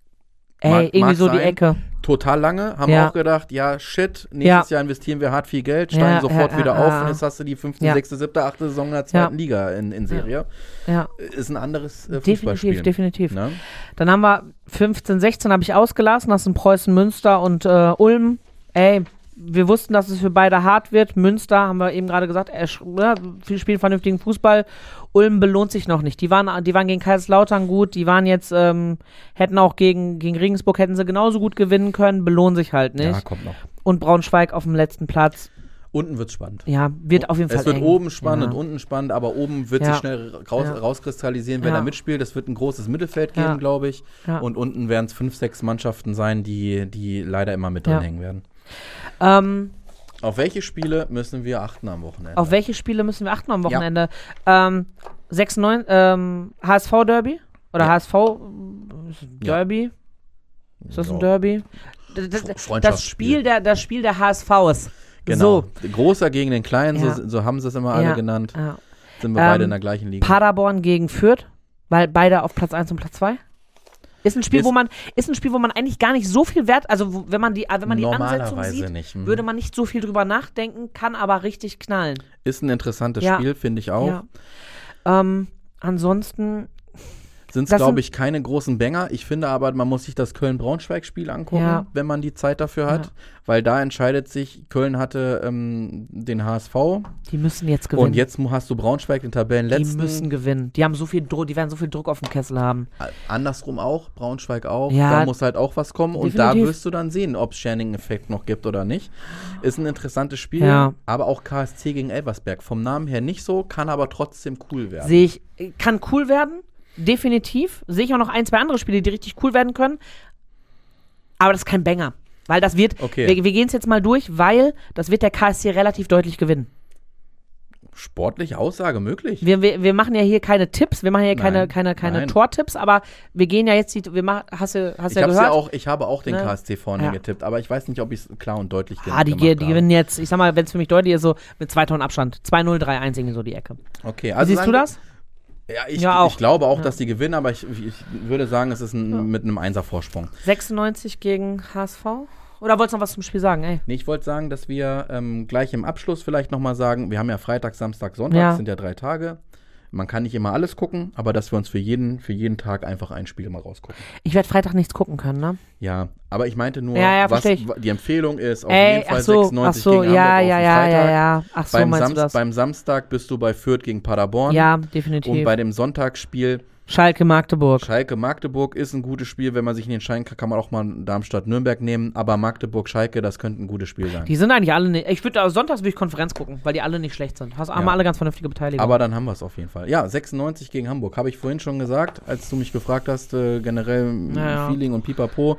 Mag irgendwie so die sein. Ecke. Total lange, haben Ja. auch gedacht, ja, shit, nächstes Jahr investieren wir hart viel Geld, steigen Ja, sofort ja, wieder ja, auf ja. und jetzt hast du die 5., Ja. 6., 7., 8. Saison in der 2. Liga in Serie. Ja, Ist ein anderes Fußballspiel. definitiv. Ne? Dann haben wir 15, 16 habe ich ausgelassen. Das sind Preußen, Münster und Ulm. wir wussten, dass es für beide hart wird. Münster, haben wir eben gerade gesagt, viele spielen vernünftigen Fußball. Ulm belohnt sich noch nicht. Die waren gegen Kaiserslautern gut, die waren jetzt, hätten auch gegen Regensburg, hätten sie genauso gut gewinnen können, belohnen sich halt nicht. Ja, kommt noch. Und Braunschweig auf dem letzten Platz. Unten wird's spannend. Ja, wird auf jeden Fall Es wird eng. oben spannend und unten spannend, aber oben wird sich Ja. schnell rauskristallisieren, wer Ja. da mitspielt. Es wird ein großes Mittelfeld geben, Ja. glaube ich. Ja. Und unten werden es 5, 6 Mannschaften sein, die leider immer mit drin Ja. hängen werden. Auf welche Spiele müssen wir achten am Wochenende? Auf welche Spiele müssen wir achten am Wochenende? 6-9, HSV-Derby? Oder Ja. HSV-Derby? Ist das ein Ja. Derby? Das Freundschaftsspiel. Das Spiel der HSVs. Genau. So. Großer gegen den Kleinen, Ja. so haben sie es immer alle Ja. genannt. Ja. Sind wir beide in der gleichen Liga. Paderborn gegen Fürth, weil beide auf Platz 1 und Platz 2. Ist ein Spiel, wo man eigentlich gar nicht so viel Wert, also wenn man die Ansetzung Normalerweise sieht, nicht. würde man nicht so viel drüber nachdenken, kann aber richtig knallen. Ist ein interessantes Ja. Spiel, finde ich auch. Ja. Ansonsten, Sind es, Das glaube sind- ich, keine großen Banger. Ich finde aber, man muss sich das Köln-Braunschweig-Spiel angucken, Ja. wenn man die Zeit dafür hat. Weil da entscheidet sich, Köln hatte den HSV die müssen jetzt gewinnen. und jetzt hast du Braunschweig, den die Tabellenletzten. müssen gewinnen. Die haben so viel Druck, die werden so viel Druck auf dem Kessel haben. Andersrum auch, Braunschweig auch. Ja. Da muss halt auch was kommen. Und da Definitiv. wirst du dann sehen, ob es Scherning-Effekt noch gibt oder nicht. Ist ein interessantes Spiel. Ja. Aber auch KSC gegen Elversberg. Vom Namen her nicht so, kann aber trotzdem cool werden. Sehe ich, kann cool werden, definitiv. Sehe ich auch noch 1, 2 andere Spiele, die richtig cool werden können. Aber das ist kein Banger. Weil das wird, Okay. wir gehen es jetzt mal durch, weil das wird der KSC relativ deutlich gewinnen. Sportliche Aussage möglich. Wir machen ja hier keine Tipps, wir machen hier Nein, keine nein. Tortipps, aber wir gehen ja jetzt, hast du gehört? Ich habe auch den Ne? KSC vorne Ja. getippt, aber ich weiß nicht, ob ich es klar und deutlich Die gemacht habe. gewinnen jetzt, ich sag mal, wenn es für mich deutlich ist, so mit 2 Toren Abstand. 2-0, 3-1 irgendwie so die Ecke. Okay, Wie also siehst du das? Ja, Ja, auch. ich glaube auch, Ja. dass die gewinnen, aber ich würde sagen, es ist mit einem 1er-Vorsprung. 96 gegen HSV? Oder wolltest du noch was zum Spiel sagen, ey? Nee, ich wollte sagen, dass wir gleich im Abschluss vielleicht nochmal sagen, wir haben ja Freitag, Samstag, Sonntag, Ja. sind ja 3 Tage. Man kann nicht immer alles gucken, aber dass wir uns für jeden Tag einfach ein Spiel mal rausgucken. Ich werde Freitag nichts gucken können, ne? Ja, aber ich meinte nur, Ja, was versteh ich. die Empfehlung ist, auf jeden Fall 96 ja, gegen Hamburg auf den Freitag. ja. Ach so, meinst du das? Beim Samstag bist du bei Fürth gegen Paderborn. Ja, Und definitiv. bei dem Sonntagsspiel Schalke Magdeburg. Schalke-Magdeburg ist ein gutes Spiel. Wenn man sich nicht entscheiden kann, kann man auch mal Darmstadt-Nürnberg nehmen. Aber Magdeburg-Schalke, das könnte ein gutes Spiel sein. Die sind eigentlich alle nicht. Sonntags will ich Konferenz gucken, weil die alle nicht schlecht sind. Haben alle ganz vernünftige Beteiligung. Aber dann haben wir es auf jeden Fall. Ja, 96 gegen Hamburg. Habe ich vorhin schon gesagt, als du mich gefragt hast, generell Feeling und Pipapo.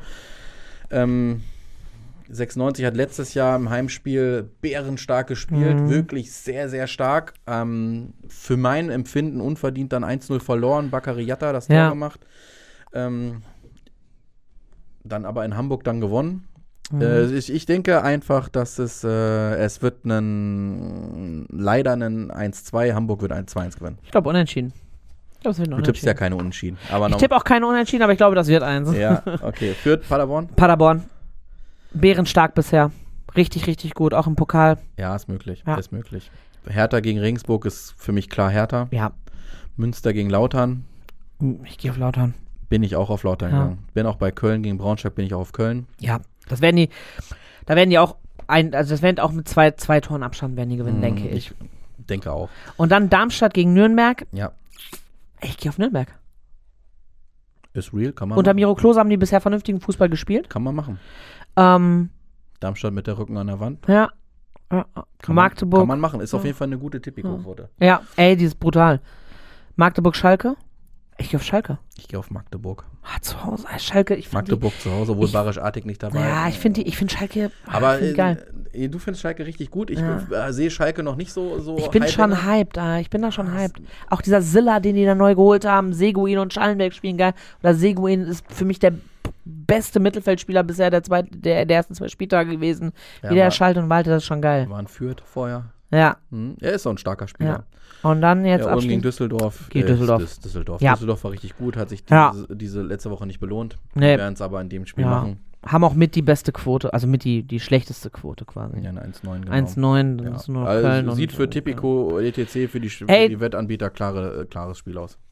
96 hat letztes Jahr im Heimspiel bärenstark gespielt. Wirklich sehr, sehr stark. Für mein Empfinden unverdient dann 1-0 verloren. Bakary Yatta das Tor gemacht. Dann aber in Hamburg dann gewonnen. Ich denke einfach, dass es wird leider ein 1-2. Hamburg wird ein 2-1 gewinnen. Ich glaube unentschieden. Ich glaube, es wird ein Du tippst ja Unentschieden. keine Unentschieden. Aber Ich tippe auch keine Unentschieden, aber ich glaube, das wird eins. Ja, okay. Fürth, Paderborn? Paderborn. Bärenstark bisher. Richtig, richtig gut. Auch im Pokal. Ja, ist möglich. Ja. Ist möglich. Hertha gegen Regensburg ist für mich klar Hertha. Ja. Münster gegen Lautern Ich gehe auf Lautern. bin ich auch auf Lautern Ja. gegangen. Bin auch bei Köln gegen Braunschweig, bin ich auch auf Köln. Ja. Da werden die auch das werden auch mit zwei Toren Abstand werden die gewinnen, denke ich. Denke auch. Und dann Darmstadt gegen Nürnberg. Ja. Ich gehe auf Nürnberg. Ist real, kann man Unter machen. Miro Klose haben die bisher vernünftigen Fußball gespielt. Kann man machen. Darmstadt mit der Rücken an der Wand. Ja. Kann Magdeburg. man machen. Ist auf jeden Fall eine gute Tipico-Quote. Ja, ey, die ist brutal. Magdeburg-Schalke. Ich gehe auf Schalke. Ich gehe auf Magdeburg. Zu Hause. Ey, Schalke. Ich find Magdeburg zu Hause, obwohl ich- Barisch Artig nicht dabei Ja, ich finde Schalke. Aber find geil. du findest Schalke richtig gut. Ich Ja. sehe Schalke noch nicht so Ich bin schon hyped, ich bin da schon hyped. Auch dieser Silla, den die da neu geholt haben, Seguin und Schallenberg spielen geil. Oder Seguin ist für mich der beste Mittelfeldspieler bisher der ersten 2 Spieltage gewesen. Ja, Wie der war- Schalt und Walter, das ist schon geil. Waren Fürth vorher. Ja, Er ist so ein starker Spieler. ja. Und dann jetzt Ja, Ulm gegen abschließend. Düsseldorf. Gegen Düsseldorf. Düsseldorf. Ja. Düsseldorf war richtig gut, hat sich Ja. diese letzte Woche nicht belohnt. Nee. Wir werden es aber in dem Spiel Ja. machen. Haben auch mit die beste Quote, also mit die schlechteste Quote quasi. Ja, eine 1-9, genau. 1,9, dann Ja. ist nur noch Also Köln. sieht und, für Tipico, ETC, für Ey. die Wettanbieter klares Spiel aus.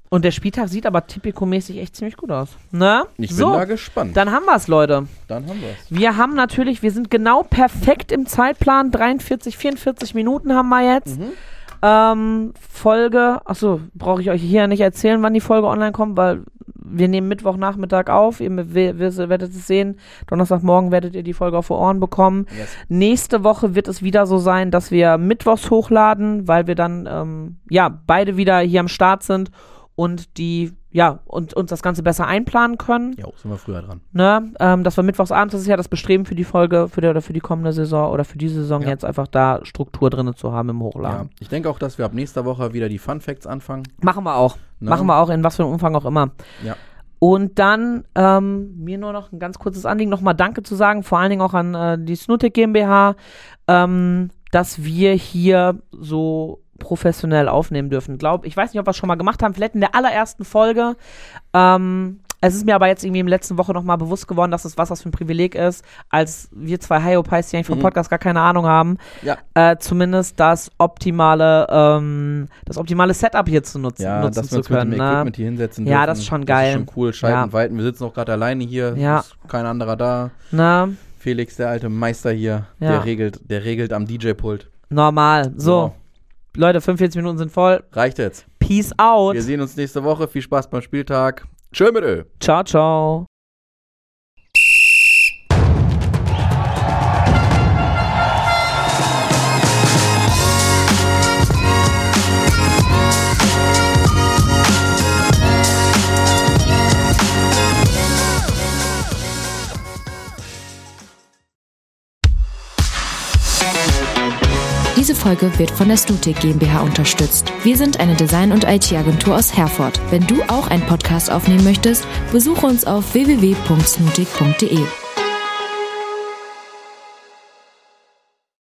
Und der Spieltag sieht aber Tipico-mäßig echt ziemlich gut aus. Ne? Ich bin da gespannt. Dann haben wir es, Leute. Wir sind genau perfekt im Zeitplan. 43, 44 Minuten haben wir jetzt. Folge, achso, brauche ich euch hier nicht erzählen, wann die Folge online kommt, weil wir nehmen Mittwochnachmittag auf. Ihr werdet es sehen. Donnerstagmorgen werdet ihr die Folge auf die Ohren bekommen. Yes. Nächste Woche wird es wieder so sein, dass wir mittwochs hochladen, weil wir dann beide wieder hier am Start sind und und uns das Ganze besser einplanen können. Ja, sind wir früher dran. Ne? Das war mittwochs abends, das ist ja das Bestreben für die Folge, für die kommende Saison oder für diese Saison jetzt einfach da Struktur drin zu haben im Hochladen. Ja. Ich denke auch, dass wir ab nächster Woche wieder die Fun Facts anfangen. Machen wir auch. Ne? Machen wir auch, in was für einem Umfang auch immer. Ja. Und dann mir nur noch ein ganz kurzes Anliegen, nochmal Danke zu sagen, vor allen Dingen auch an die Snutic GmbH, dass wir hier so professionell aufnehmen dürfen. Ich weiß nicht, ob wir es schon mal gemacht haben, vielleicht in der allerersten Folge. Es ist mir aber jetzt irgendwie in der letzten Woche nochmal bewusst geworden, dass was das für ein Privileg ist, als wir zwei Hyopies, die eigentlich vom Podcast gar keine Ahnung haben, zumindest das optimale Setup hier nutzen zu können. Dass wir uns mit dem Equipment hier hinsetzen dürfen. Ja, das ist schon geil. Das ist schon cool. Schalten, Walten. Wir sitzen auch gerade alleine hier. Ja. Ist kein anderer da. Na? Felix, der alte Meister hier, der regelt am DJ-Pult. Normal. So. Leute, 45 Minuten sind voll. Reicht jetzt. Peace out. Wir sehen uns nächste Woche. Viel Spaß beim Spieltag. Tschö mit Ö. Ciao, ciao. Diese Folge wird von der Snutic GmbH unterstützt. Wir sind eine Design- und IT-Agentur aus Herford. Wenn du auch einen Podcast aufnehmen möchtest, besuche uns auf www.snutic.de.